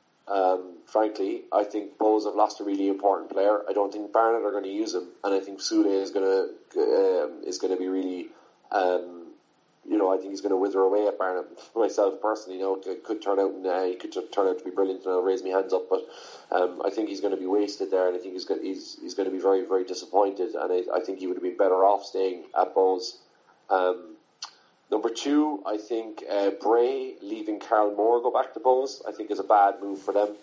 S3: Um, frankly, I think Bowes have lost a really important player. I don't think Barnet are going to use him, and I think Sule is going to um, is going to be really. Um, You know, I think he's going to wither away at Barnet. Myself personally, you know, it could turn out, and uh, he could turn out to be brilliant, and I'll raise my hands up. But um, I think he's going to be wasted there, and I think he's going, he's he's going to be very, very disappointed. And I, I think he would have been better off staying at Bowes. Um, number two, I think uh, Bray leaving Carl Moore go back to Bowes. I think is a bad move for them.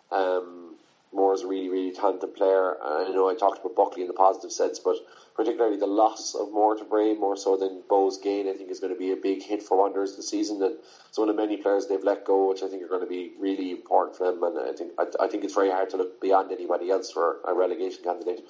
S3: Um, Moore is a really, really talented player. Uh, I know I talked about Buckley in the positive sense, but particularly the loss of Moore to Bray, more so than Bowes' gain, I think is going to be a big hit for Wanderers this season. And it's one of many players they've let go, which I think are going to be really important for them. And I think I, I think it's very hard to look beyond anybody else for a relegation candidate.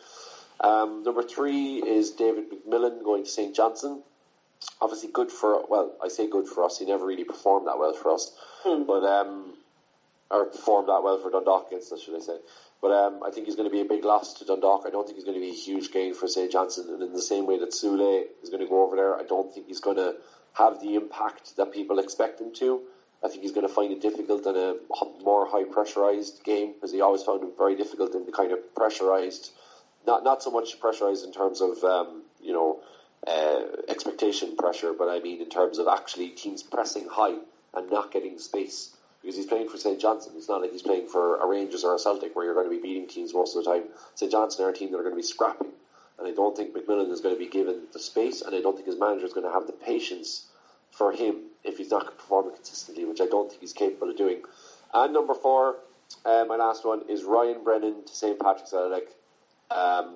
S3: Um, number three is David McMillan going to Saint Johnstone. Obviously good for, well, I say good for us. He never really performed that well for us. Hmm. But... Um, or performed that well for Dundalk against us, should I say. But um, I think he's going to be a big loss to Dundalk. I don't think he's going to be a huge gain for Saint Johnstone. And in the same way that Sule is going to go over there, I don't think he's going to have the impact that people expect him to. I think he's going to find it difficult in a more high-pressurised game, because he always found it very difficult in the kind of pressurised, not not so much pressurised in terms of, um, you know, uh, expectation pressure, but I mean in terms of actually teams pressing high and not getting space. Because he's playing for Saint Johnstone. It's not like he's playing for a Rangers or a Celtic where you're going to be beating teams most of the time. Saint Johnstone are a team that are going to be scrapping. And I don't think McMillan is going to be given the space, and I don't think his manager is going to have the patience for him if he's not performing consistently, which I don't think he's capable of doing. And number four, uh, my last one, is Ryan Brennan to Saint Patrick's Athletic. Um,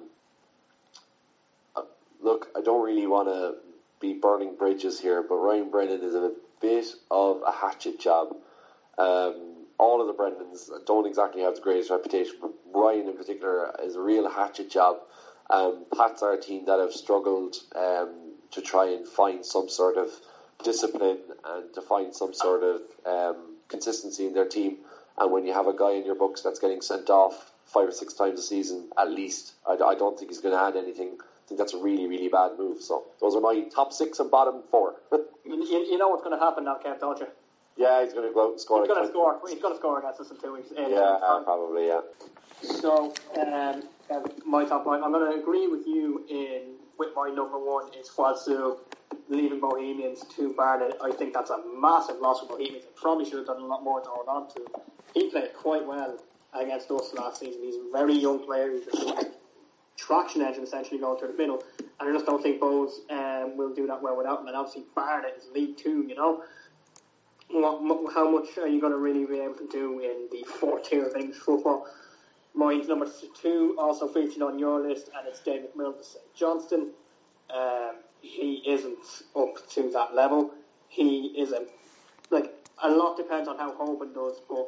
S3: uh, look, I don't really want to be burning bridges here, but Ryan Brennan is a bit of a hatchet job. Um, all of the Brennans don't exactly have the greatest reputation, but Ryan in particular is a real hatchet job. Um, Pats are a team that have struggled um, to try and find some sort of discipline and to find some sort of um, consistency in their team. And when you have a guy in your books that's getting sent off five or six times a season at least, I, I don't think he's going to add anything. I think that's a really, really bad move. So those are my top six and bottom four.
S1: you, you know what's going to happen now, Kev, don't you?
S3: Yeah, he's going to go out and score.
S1: He's going to score. He's going to score against us in two weeks. In
S3: yeah, uh, probably. Yeah.
S1: So, um, uh, my top line. I'm going to agree with you in with my number one is Fwadsu leaving Bohemians to Barnet. I think that's a massive loss for Bohemians. Probably should have done a lot more to hold on to. He played quite well against us last season. He's a very young player. He's a traction engine essentially going through the middle, and I just don't think Bowes um, will do that well without him. And obviously Barnet is League Two, you know. what, how much are you going to really be able to do in the fourth tier of English football? Mine's number two, also featured on your list, and it's David Milne for Saint Johnstone. Um, he isn't up to that level. He isn't. Like, a lot depends on how Hoban does, but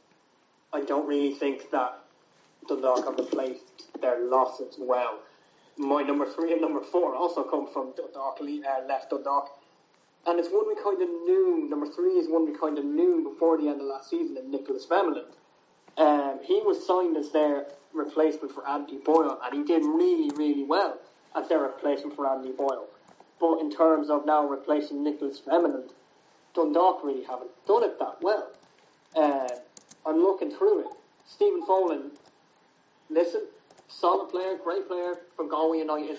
S1: I don't really think that Dundalk have replaced their losses well. My number three and number four also come from Dundalk, uh, left Dundalk. And it's one we kind of knew. Number three is one we kind of knew before the end of last season, in Nicholas Vemeland. Um, he was signed as their replacement for Andy Boyle, and he did really, really well as their replacement for Andy Boyle. But in terms of now replacing Nicholas Vemeland, Dundalk really haven't done it that well. Uh, I'm looking through it. Stephen Folan, listen, solid player, great player from Galway United,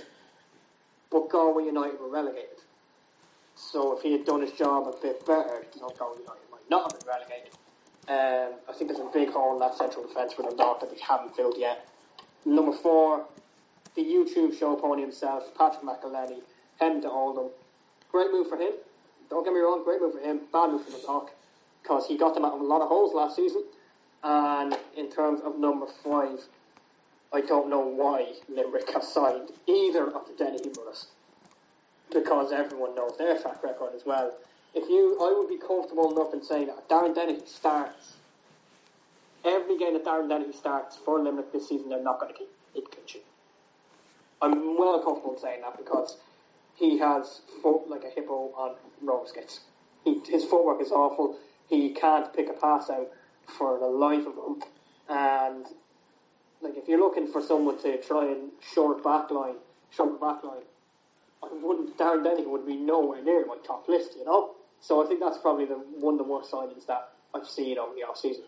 S1: but Galway United were relegated. So if he had done his job a bit better, you know, Galway United might not have been relegated. Um, I think there's a big hole in that central defence for Dundalk that they haven't filled yet. Number four, the YouTube show pony himself, Patrick McElhenney, heading to Oldham. Great move for him. Don't get me wrong, great move for him. Bad move for Dundalk, because he got them out of a lot of holes last season. And in terms of number five, I don't know why Limerick have signed either of the Dennehy brothers, because everyone knows their track record as well. If you, I would be comfortable enough in saying that if Darren Dennehy starts, every game that Darren Dennehy starts for Limerick this season, they're not going to keep it clean. I'm well comfortable in saying that because he has foot like a hippo on roller skates. He, his footwork is awful. He can't pick a pass out for the life of him. And like, if you're looking for someone to try and short back line, short back line, I wouldn't. Darren Dennehy would be nowhere near my top list, you know. So I think that's probably the one of the worst signings that I've seen over the off season.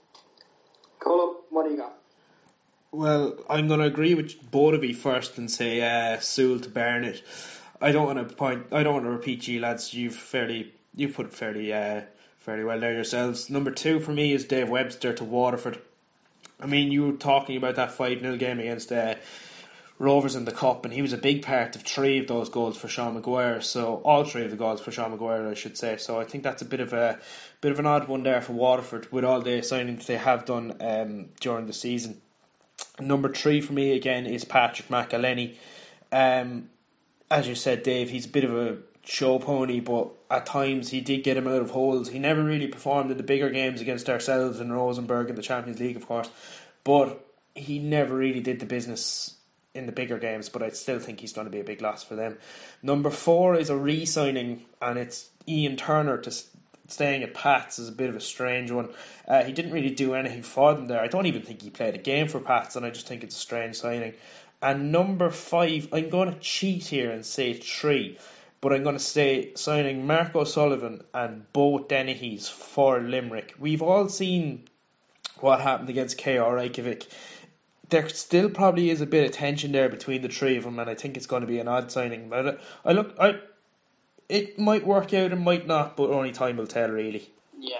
S1: Colin, what do you got?
S2: Well, I'm going to agree with both of you first and say uh, Sewell to Barnett. I don't want to point. I don't want to repeat you lads. You've fairly, you put it fairly, uh, fairly well there yourselves. Number two for me is Dave Webster to Waterford. I mean, you were talking about that five nil game against uh, Rovers in the Cup, and he was a big part of three of those goals for Sean Maguire. So all three of the goals for Sean Maguire, I should say. So I think that's a bit of a bit of an odd one there for Waterford with all the signings they have done um, during the season. Number three for me again is Patrick McElhenney. Um, as you said, Dave, he's a bit of a show pony, but at times he did get him out of holes. He never really performed in the bigger games against ourselves and Rosenborg in the Champions League, of course, but he never really did the business in the bigger games, but I still think he's going to be a big loss for them. Number four is a re-signing, and it's Ian Turner to staying at Pats is a bit of a strange one. Uh, he didn't really do anything for them there. I don't even think he played a game for Pats, and I just think it's a strange signing. And number five, I'm going to cheat here and say three, but I'm going to say signing Mark O'Sullivan and both Dennehy's for Limerick. We've all seen what happened against K R Reykjavik. There still probably is a bit of tension there between the three of them, and I think it's going to be an odd signing. But I look, I it might work out, it might not, but only time will tell, really.
S1: Yeah.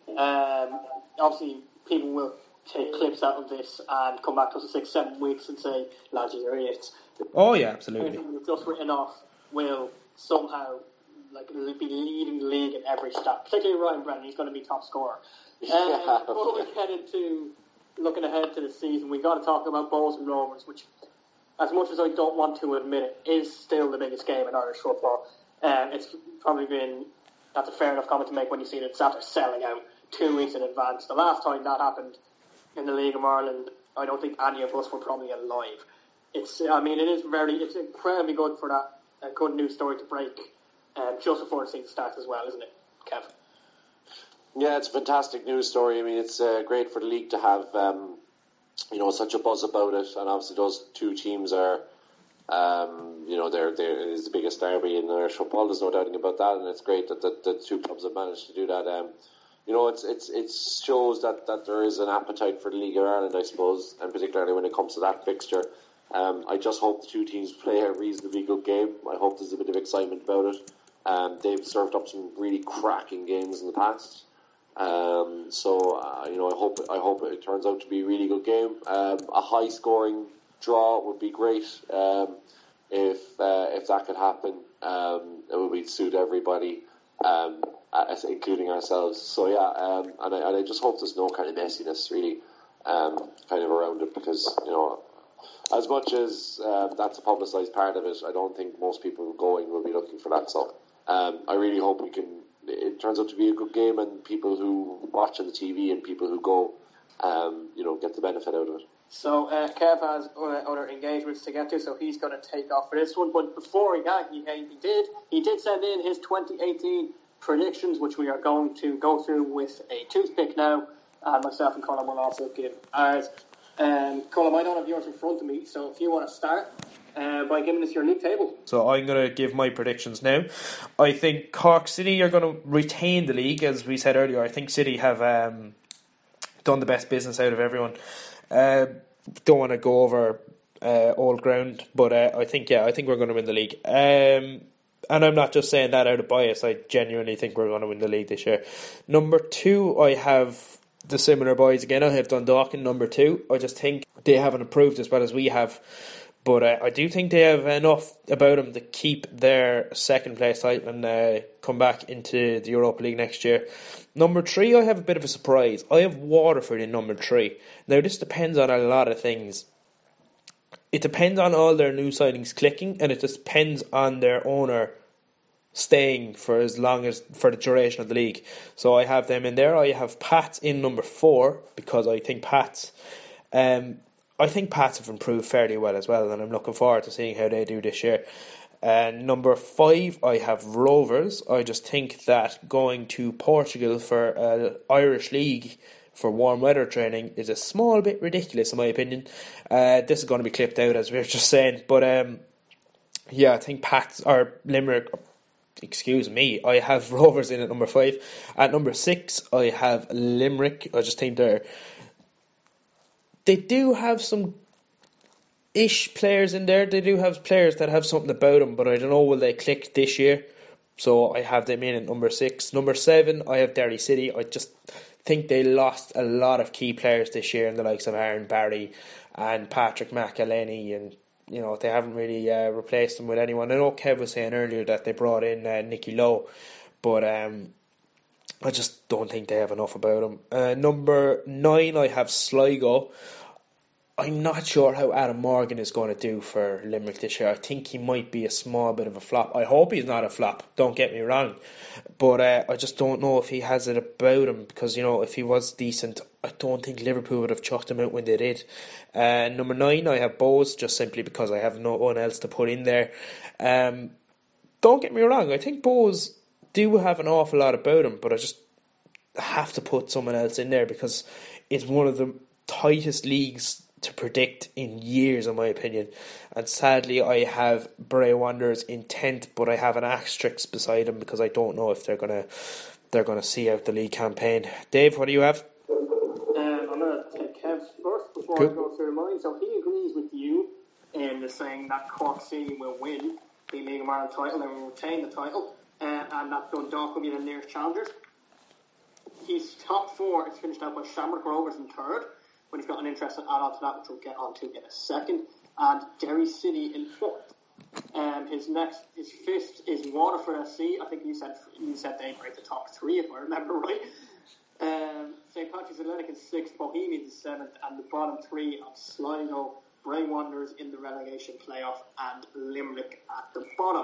S1: Um, obviously, people will take clips out of this and come back to us in six, seven weeks and say, lads, you're idiots.
S2: Oh, yeah, absolutely.
S1: Everything we've just written off will somehow like be leading the league in every stat. Particularly Ryan Brennan, he's going to be top scorer. Um, before we get into looking ahead to the season, we've got to talk about Bolton Rovers, which, as much as I don't want to admit it, is still the biggest game in Irish football. Um, it's probably been, that's a fair enough comment to make when you see that it's after selling out two weeks in advance. The last time that happened in the League of Ireland, I don't think any of us were probably alive. It's, I mean, it is very, it's incredibly good for that, a good news story to break um, just before the season starts as well, isn't it, Kev?
S3: Yeah, it's a fantastic news story. I mean, it's uh, great for the league to have, um, you know, such a buzz about it, and obviously those two teams are, um, you know, they're, they're it's the biggest derby in Irish football. There's no doubting about that, and it's great that the, the two clubs have managed to do that. Um, you know, it's it's it shows that, that there is an appetite for the League of Ireland, I suppose, and particularly when it comes to that fixture. Um, I just hope the two teams play a reasonably good game. I hope there's a bit of excitement about it. Um, they've served up some really cracking games in the past. Um, so uh, you know, I hope I hope it turns out to be a really good game. Um, a high scoring draw would be great. Um, if uh, if that could happen, um, it would suit everybody. um, as, including ourselves. So yeah, um, and, I, and I just hope there's no kind of messiness really um, kind of around it, because, you know, as much as um, that's a publicised part of it, I don't think most people going will be looking for that. So um, I really hope we can, it turns out to be a good game, and people who watch on the T V and people who go, um, you know, get the benefit out of it.
S1: So uh, Kev has uh, other engagements to get to, so he's going to take off for this one. But before he got, he, he did he did send in his twenty eighteen predictions, which we are going to go through with a toothpick now. And myself and Colin will also give ours. Um, Colin, I don't have yours in front of me, so if you want to start uh, by giving us your league table.
S2: So I'm going to give my predictions now. I think Cork City are going to retain the league, as we said earlier. I think City have um, done the best business out of everyone. Uh, don't want to go over uh, old ground, but uh, I think, yeah, I think we're going to win the league. Um, and I'm not just saying that out of bias. I genuinely think we're going to win the league this year. Number two, I have the similar boys again. I have Dundalk in number two. I just think they haven't improved as well as we have, but uh, I do think they have enough about them to keep their second place title and uh, come back into the Europa League next year. Number three, I have a bit of a surprise. I have Waterford in number three. Now this depends on a lot of things. It depends on all their new signings clicking, and it just depends on their owner staying for as long as for the duration of the league. So I have them in there. I have Pats in number four, because I think Pats um, I think Pats have improved fairly well as well, and I'm looking forward to seeing how they do this year. And uh, number five, I have Rovers. I just think that going to Portugal for uh, Irish League for warm weather training is a small bit ridiculous in my opinion. Uh, this is going to be clipped out, as we were just saying, but um, yeah, I think Pats or Limerick. Excuse me, I have Rovers in at number five. At number six, I have Limerick. I just think they're they do have some ish players in there. They do have players that have something about them, but I don't know will they click this year. So I have them in at number six. Number seven, I have Derry City. I just think they lost a lot of key players this year, in the likes of Aaron Barry and Patrick McElhenney, and you know, they haven't really uh, replaced them with anyone. I know Kev was saying earlier that they brought in uh, Nicky Lowe, but um, I just don't think they have enough about him. Uh, number nine, I have Sligo. I'm not sure how Adam Morgan is going to do for Limerick this year. I think he might be a small bit of a flop. I hope he's not a flop, don't get me wrong. But uh, I just don't know if he has it about him, because, you know, if he was decent, I don't think Liverpool would have chucked him out when they did. Uh, number nine, I have Bows, just simply because I have no one else to put in there. Um, don't get me wrong, I think Bows do have an awful lot about him, but I just have to put someone else in there because it's one of the tightest leagues to predict in years, in my opinion. And sadly, I have Bray Wanderers in tenth, but I have an asterisk beside them because I don't know if they're gonna they're gonna see out the league campaign. Dave, what do you have?
S1: Um, I'm gonna take Kev first before cool. I go through mine. So he agrees with you in the saying that Cork City will win the League of Ireland title and will retain the title, uh, and that Dundalk will be the nearest challengers. His top four is finished out by Shamrock Rovers in third, but he's got an interesting add-on to that, which we'll get on to in a second, and Derry City in fourth. Um, his next, his fifth is Waterford F C. I think you said you said they break the top three, if I remember right. Um, Saint Patrick's Athletic in sixth, Bohemians in seventh, and the bottom three of Sligo, Bray Wanderers in the relegation playoff, and Limerick at the bottom.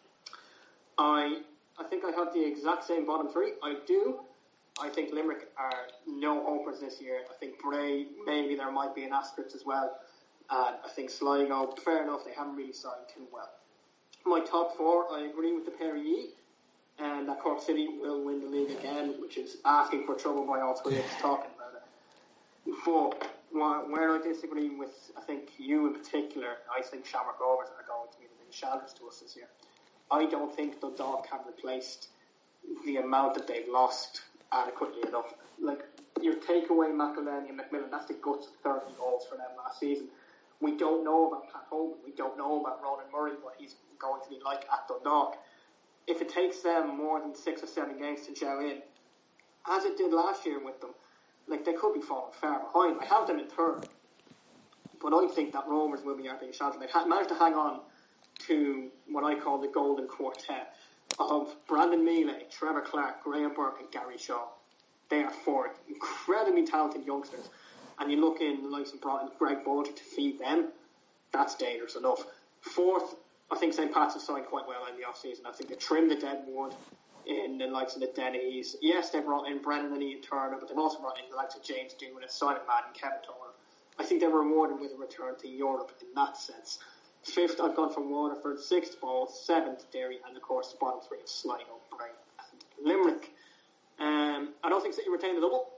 S1: I I think I have the exact same bottom three. I do. I think Limerick are no hopers this year. I think Bray, maybe there might be an asterisk as well. And I think Sligo, fair enough, they haven't really signed too well. My top four, I agree with the pair of ye, and that Cork City will win the league again, which is asking for trouble by all three of us talking about it. But where I disagree with, I think you in particular, I think Shamrock Rovers are going to be the big challengers to us this year. I don't think Dundalk have replaced the amount that they've lost adequately enough. Like, you take away McElhenney and McMillan, that's the guts of thirty goals for them last season. We don't know about Pat Hogan, we don't know about Ronan Murray, what he's going to be like at Dundalk. If it takes them more than six or seven games to gel in, as it did last year with them, like, they could be falling far behind. I have them in third, but I think that Rovers will be our big challenge. They've managed to hang on to what I call the golden quartet of Brandon Mealy, Trevor Clark, Graham Burke and Gary Shaw. They are four incredibly talented youngsters. And you look in the likes of Brighton, Greg Bolger to feed them, that's dangerous enough. Fourth, I think Saint Pat's have signed quite well in the off-season. I think they trimmed the dead wood in the likes of the Denny's. Yes, they brought in Brennan and Ian Turner, but they've also brought in the likes of James Dewan, Simon Madden, Kevin Turner. I think they're rewarded with a return to Europe in that sense. Fifth, I've gone from Waterford. Sixth, Ball. Seventh, Derry. And, of course, the bottom three of Sligo, Bray and Limerick. Um, I don't think City retain the double.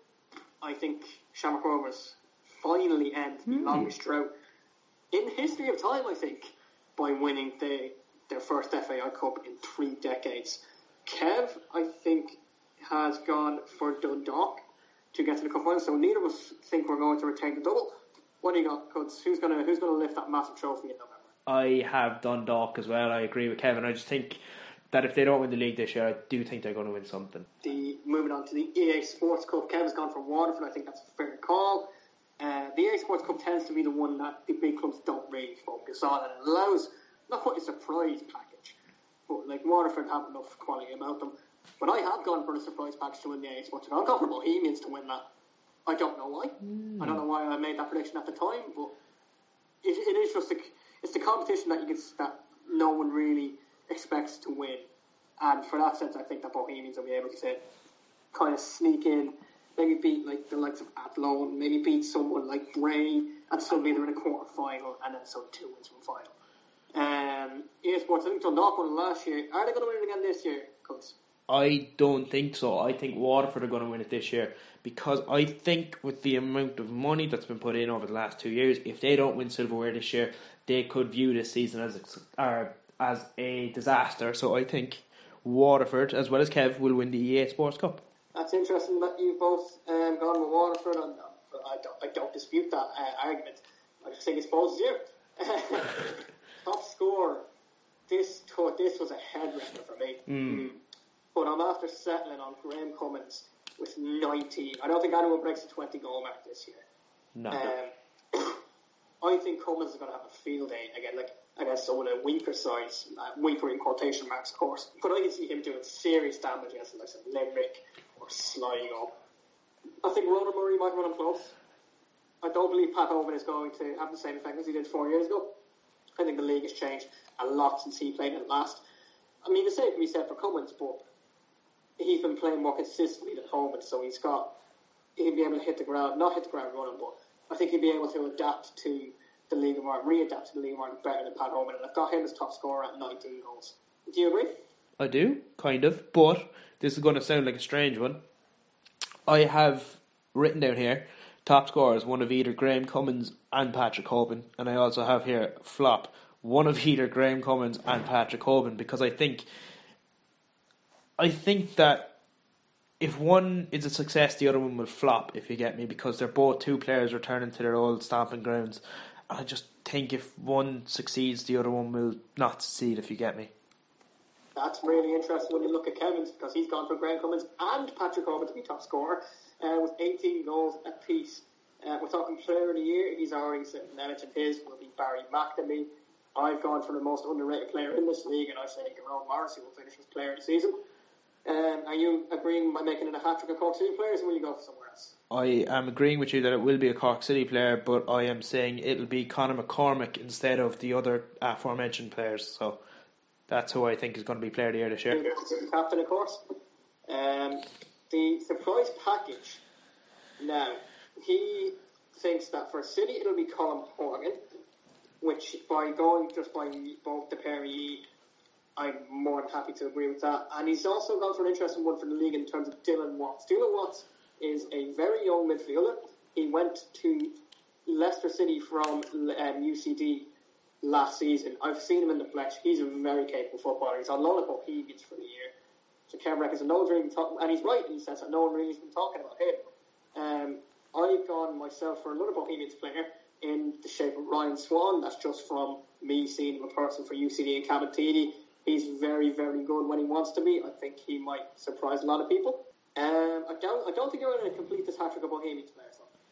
S1: I think Shamrock Rovers finally end the mm. longest drought in the history of time, I think, by winning the, their first F A I Cup in three decades. Kev, I think, has gone for Dundalk to get to the cup final, so neither of us think we're going to retain the double. What do you got, Cuds? Who's going to who's going to lift that massive trophy in November?
S2: I have Dundalk as well. I agree with Kevin. I just think that if they don't win the league this year, I do think they're going to win something.
S1: The moving on to the E A Sports Cup, Kevin's gone for Waterford. I think that's a fair call. Uh, the E A Sports Cup tends to be the one that the big clubs don't really focus on, and it allows not quite a surprise package, but like Waterford have enough quality about them. But I have gone for the surprise package to win the E A Sports Cup. I've gone for Bohemians to win that. I don't know why. Mm. I don't know why I made that prediction at the time, but it, it is just a, it's the competition that you can, that no one really expects to win, and for that sense, I think that Bohemians will be able to kind of sneak in, maybe beat like the likes of Athlone, maybe beat someone like Bray, and still be there in a quarter final, and then so two wins from final. Um, E A Sports, I think Dundalk won last year. Are they going to win it again this year, Cuts?
S2: I don't think so. I think Waterford are going to win it this year, because I think with the amount of money that's been put in over the last two years, if they don't win silverware this year, they could view this season as a, uh, as a disaster. So I think Waterford, as well as Kev, will win the E A Sports Cup.
S1: That's interesting that you've both um, gone with Waterford, and uh, I, don't, I don't dispute that uh, argument. I just think it's both you. Top score. This to- this was a head-wrecker for me.
S2: Mm.
S1: But I'm after settling on Graham Cummins with nineteen. I don't think anyone breaks the twenty goal mark this year.
S2: No.
S1: Um, I think Cummins is going to have a field day again, like against someone of weaker size, uh, weaker in quotation marks, of course. But I can see him doing serious damage against like some Limerick or Sligo. I think Ronan Murray might run him close. I don't believe Pat Owen is going to have the same effect as he did four years ago. I think the league has changed a lot since he played it last. I mean, the same can be said for Cummins, but he's been playing more consistently than Homan, so he's got he'll be able to hit the ground, not hit the ground running, but I think he'll be able to adapt to the League of Ireland, readapt to the League of Ireland better than Pat Homan, and I've got him as top scorer at nineteen goals. Do you agree?
S2: I do, kind of, but this is going to sound like a strange one. I have written down here top scorers, one of either Graham Cummins and Patrick Hoban, and I also have here flop, one of either Graham Cummins and Patrick Hoban, because I think I think that if one is a success, the other one will flop, if you get me, because they're both two players returning to their old stamping grounds. And I just think if one succeeds, the other one will not succeed, if you get me.
S1: That's really interesting when you look at Kevin's, because he's gone for Graham Cummins and Patrick Hoban to be top scorer uh, with eighteen goals apiece. Uh, we're talking player of the year. He's already mentioned his will be Barry McNamee. I've gone for the most underrated player in this league, and I say Jerome Morrissey will finish as player of the season. Um, are you agreeing by making it a hat-trick of Cork City players, or will you go for somewhere else?
S2: I am agreeing with you that it will be a Cork City player, but I am saying it'll be Conor McCormick instead of the other aforementioned players. So that's who I think is going to be player of the year this year.
S1: Captain, of course. Um, the surprise package. Now, he thinks that for City it'll be Colm Horgan, which by going just by both the pair of ye, I'm more than happy to agree with that. And he's also gone for an interesting one for the league in terms of Dylan Watts. Dylan Watts is a very young midfielder. He went to Leicester City from um, U C D last season. I've seen him in the flesh. He's a very capable footballer. He's on loan at Bohemians for the year. So Kev reckons no one's really talking, and he's right in the sense that no one really has been talking about him. Um, I've gone myself for another Bohemians player in the shape of Ryan Swan. That's just from me seeing him in person for U C D and Cabinteely. He's very, very good when he wants to be. I think he might surprise a lot of people. Um, I don't I don't think you're going to complete this hat-trick of Bohemians players, though.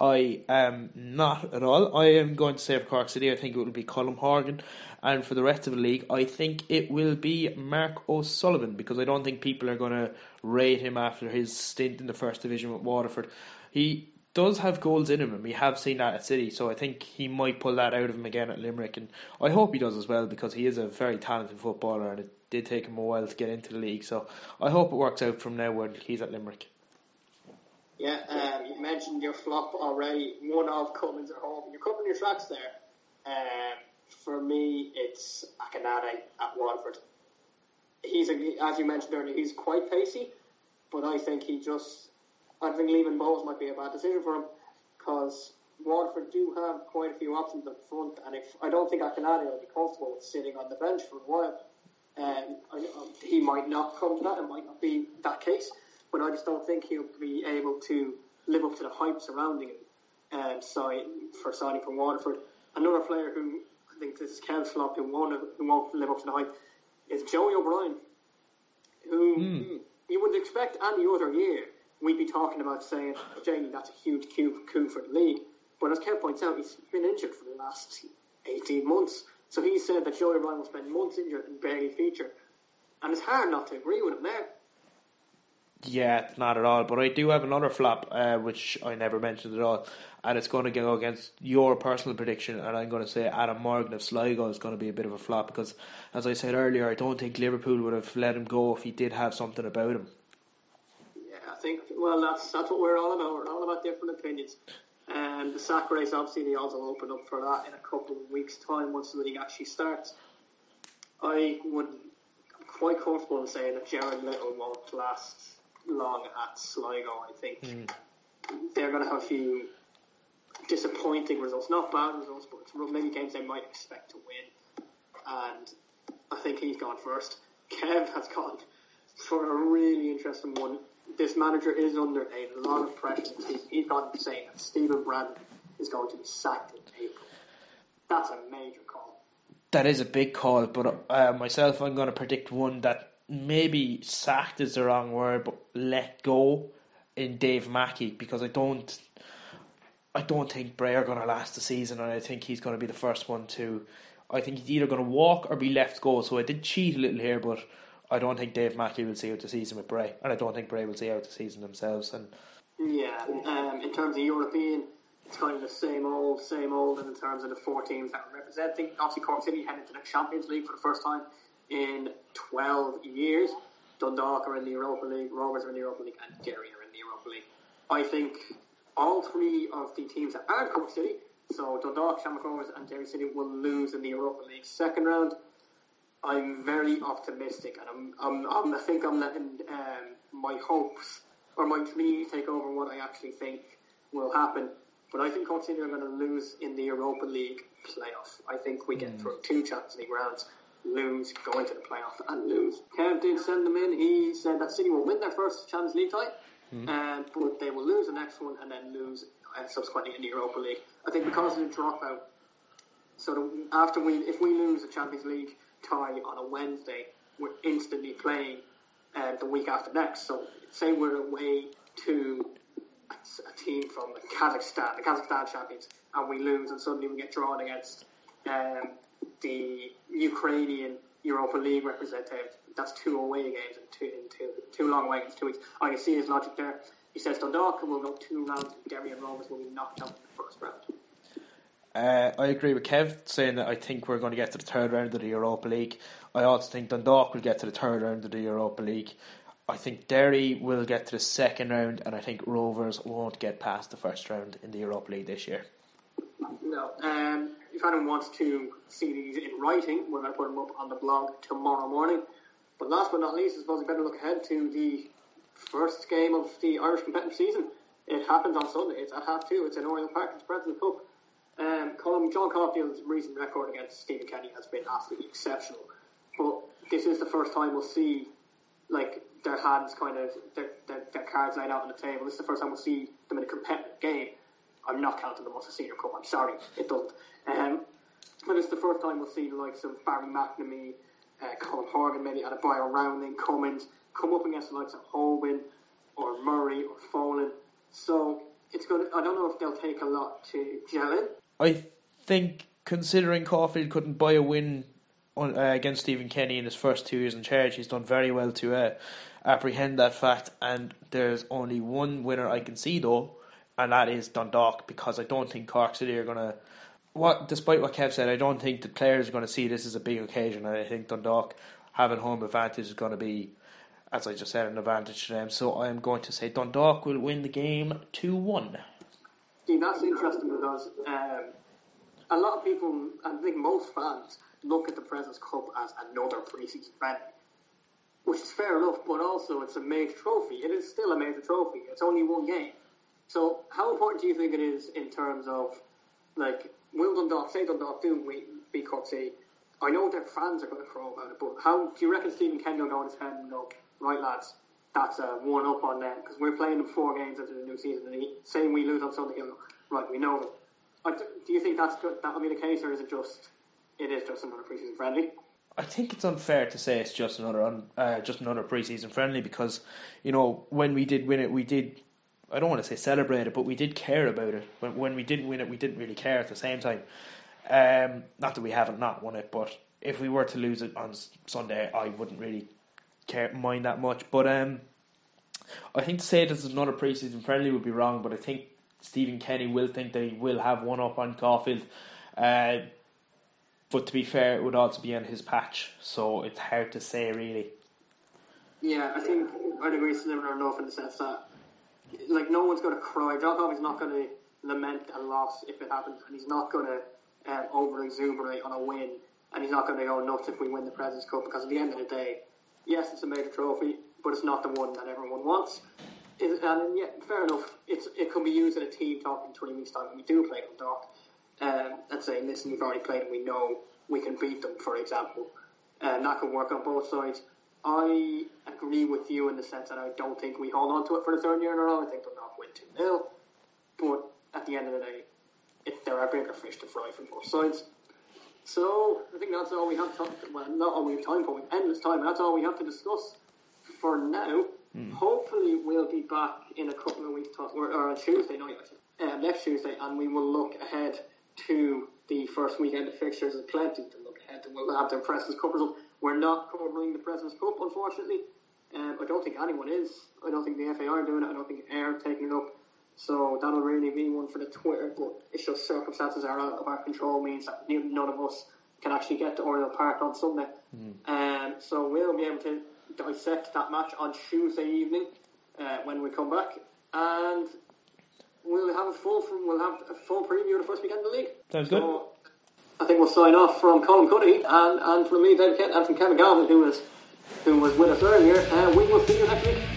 S2: I am not at all. I am going to say for Cork City, I think it will be Colm Horgan. And for the rest of the league, I think it will be Mark O'Sullivan, because I don't think people are going to rate him after his stint in the First Division with Waterford. He does have goals in him, and we have seen that at City, so I think he might pull that out of him again at Limerick, and I hope he does as well, because he is a very talented footballer, and it did take him a while to get into the league, so I hope it works out from now when he's at Limerick.
S1: Yeah, um, you mentioned your flop already, one of Cummins at home. You're covering your tracks there. Um, for me, it's Akinade at Waterford. He's, a, as you mentioned earlier, he's quite pacey, but I think he just... I think leaving Bowes might be a bad decision for him, because Waterford do have quite a few options up front, and if I don't think Akinade will be comfortable with sitting on the bench for a while. Um, I, I, he might not come to that, it might not be that case, but I just don't think he'll be able to live up to the hype surrounding him um, sign, for signing from Waterford. Another player who I think this is Kev's flop, who won't, who won't live up to the hype, is Joey O'Brien, who mm. you would expect any other year we'd be talking about saying, Jamie, that's a huge coup, coup for the league. But as Kev points out, he's been injured for the last eighteen months. So he said that Joey O'Brien will spend months injured and barely feature. And it's hard not to agree with him there.
S2: Yeah, not at all. But I do have another flop, uh, which I never mentioned at all. And it's going to go against your personal prediction. And I'm going to say Adam Morgan of Sligo is going to be a bit of a flop. Because, as I said earlier, I don't think Liverpool would have let him go if he did have something about him.
S1: I think, well, that's that's what we're all about. We're all about different opinions. And the sack race, obviously, the odds will open up for that in a couple of weeks' time once the league actually starts. I would, I'm quite comfortable in saying that Jared Little won't last long at Sligo. I think mm. they're going to have a few disappointing results. Not bad results, but many games they might expect to win. And I think he's gone first. Kev has gone for a really interesting one. This manager is under a lot of pressure. He's gone saying that Stephen Brandon is going to be sacked in April. That's a major call.
S2: That is a big call, but uh, myself, I'm going to predict one that maybe sacked is the wrong word, but let go in Dave Mackey, because I don't, I don't think Bray are going to last the season, and I think he's going to be the first one to. I think he's either going to walk or be left go. So I did cheat a little here, but I don't think Dave Mackey will see out the season with Bray, and I don't think Bray will see out the season themselves. And
S1: yeah, um, in terms of European, it's kind of the same old, same old, and in terms of the four teams that are representing, obviously Cork City headed to the Champions League for the first time in twelve years. Dundalk are in the Europa League, Rovers are in the Europa League, and Derry are in the Europa League. I think all three of the teams that aren't Cork City, so Dundalk, Shamrock Rovers, and Derry City, will lose in the Europa League second round. I'm very optimistic, and I'm, I'm, I'm, I think I'm letting um, my hopes or my dreams take over what I actually think will happen. But I think Cork City are going to lose in the Europa League playoff. I think we get mm. through two Champions League rounds, lose, go into the playoff, and lose. Kev did send them in. He said that City will win their first Champions League tie, mm. um, but they will lose the next one and then lose uh, subsequently in the Europa League. I think because of the dropout, so the, after we, if we lose the Champions League tie on a Wednesday, we're instantly playing uh, the week after next. So say we're away to a, a team from Kazakhstan, the Kazakhstan champions, and we lose, and suddenly we get drawn against um, the Ukrainian Europa League representative. That's two away games and two, in two, two long away games, two weeks. I can see his logic there. He says Dundalk will go two rounds, Derry and Rovers will be knocked out in the first round.
S2: Uh, I agree with Kev saying that I think we're going to get to the third round of the Europa League. I also think Dundalk will get to the third round of the Europa League. I think Derry will get to the second round, and I think Rovers won't get past the first round in the Europa League this year.
S1: No. Um, if anyone wants to see these in writing, we're going to put them up on the blog tomorrow morning. But last but not least, I suppose we better look ahead to the first game of the Irish competitive season. It happens on Sunday. It's at half two. It's in Oriel Park. It's President Cup. Um, Colin, John Caulfield's recent record against Stephen Kenny has been absolutely exceptional. But this is the first time we'll see like their hands kind of, their, their, their cards laid out on the table. This is the first time we'll see them in a competitive game. I'm not counting them as a senior cup, I'm sorry, it doesn't. Um, but it's the first time we'll see the likes of Barry McNamee, uh, Colin Horgan, maybe Adebayo Rounding, Cummins, come up against the likes of Hoban or Murray or Folan. So it's going. I don't know if they'll take a lot to gel in.
S2: I think, considering Caulfield couldn't buy a win on, uh, against Stephen Kenny in his first two years in charge, he's done very well to uh, apprehend that fact. And there's only one winner I can see though, and that is Dundalk, because I don't think Cork City are going to. What, despite what Kev said, I don't think the players are going to see this as a big occasion. And I think Dundalk having home advantage is going to be, as I just said, an advantage to them. So I am going to say Dundalk will win the game two one.
S1: See, that's interesting because um, a lot of people, I think most fans, look at the President's Cup as another pre-season friendly, which is fair enough, but also it's a major trophy. It is still a major trophy. It's only one game. So how important do you think it is in terms of, like, will Dundalk, say Dundalk do beat Cork City? I know their fans are going to crow about it, but how do you reckon Stephen Kenny will go on his head and go, right lads, that's a one up on them, because we're playing them four games into the new season, and he, saying we lose on Sunday, you know, right, we know them. Do you think that's good, that'll be the case, or is it just, it is just another pre-season friendly?
S2: I think it's unfair to say it's just another un, uh, just another pre-season friendly, because, you know, when we did win it, we did, I don't want to say celebrate it, but we did care about it. When when we didn't win it, we didn't really care at the same time. Um, not that we haven't not won it, but if we were to lose it on Sunday, I wouldn't really care mind that much. But um, I think to say this is another pre-season friendly would be wrong, but I think Stephen Kenny will think they will have one up on Caulfield. Uh, but to be fair, it would also be on his patch, so it's hard to say really.
S1: Yeah, I think I'd agree similar enough in the sense that, like, no one's going to cry. Djokovic is not going to lament a loss if it happens, and he's not going to um, over-exuberate on a win, and he's not going to go nuts if we win the President's Cup, because at the end of the day, yes, it's a major trophy, but it's not the one that everyone wants. It, and yeah, fair enough, it's, it can be used in a team talk in three weeks' time when we do play Dundalk, um, and saying, listen, we've already played and we know we can beat them, for example. And that can work on both sides. I agree with you in the sense that I don't think we hold on to it for the third year in a row. I think they'll not win two nil. But at the end of the day, it, there are bigger fish to fry from both sides. So I think that's all we have to, well, not all we have time for, we have endless time, that's all we have to discuss for now. Mm. Hopefully we'll be back in a couple of weeks, or, or on Tuesday night, uh, next Tuesday, and we will look ahead to the first weekend of fixtures. There's plenty to look ahead to. We'll have the President's Cup result. We're not covering the President's Cup, unfortunately. Um, I don't think anyone is. I don't think the F A R are doing it. I don't think Air are taking it up. So that'll really be one for the Twitter. But it's just circumstances are out of our control means that none of us can actually get to Oriel Park on Sunday. Mm. Um, so we'll be able to dissect that match on Tuesday evening uh, when we come back, and we'll have a full from we'll have a full preview of the first weekend of the league.
S2: Sounds
S1: so,
S2: good.
S1: I think we'll sign off from Colin Cuddy and, and from me, David Kent, and from Kevin Galvin, who was who was with us earlier. Uh, we will see you next week.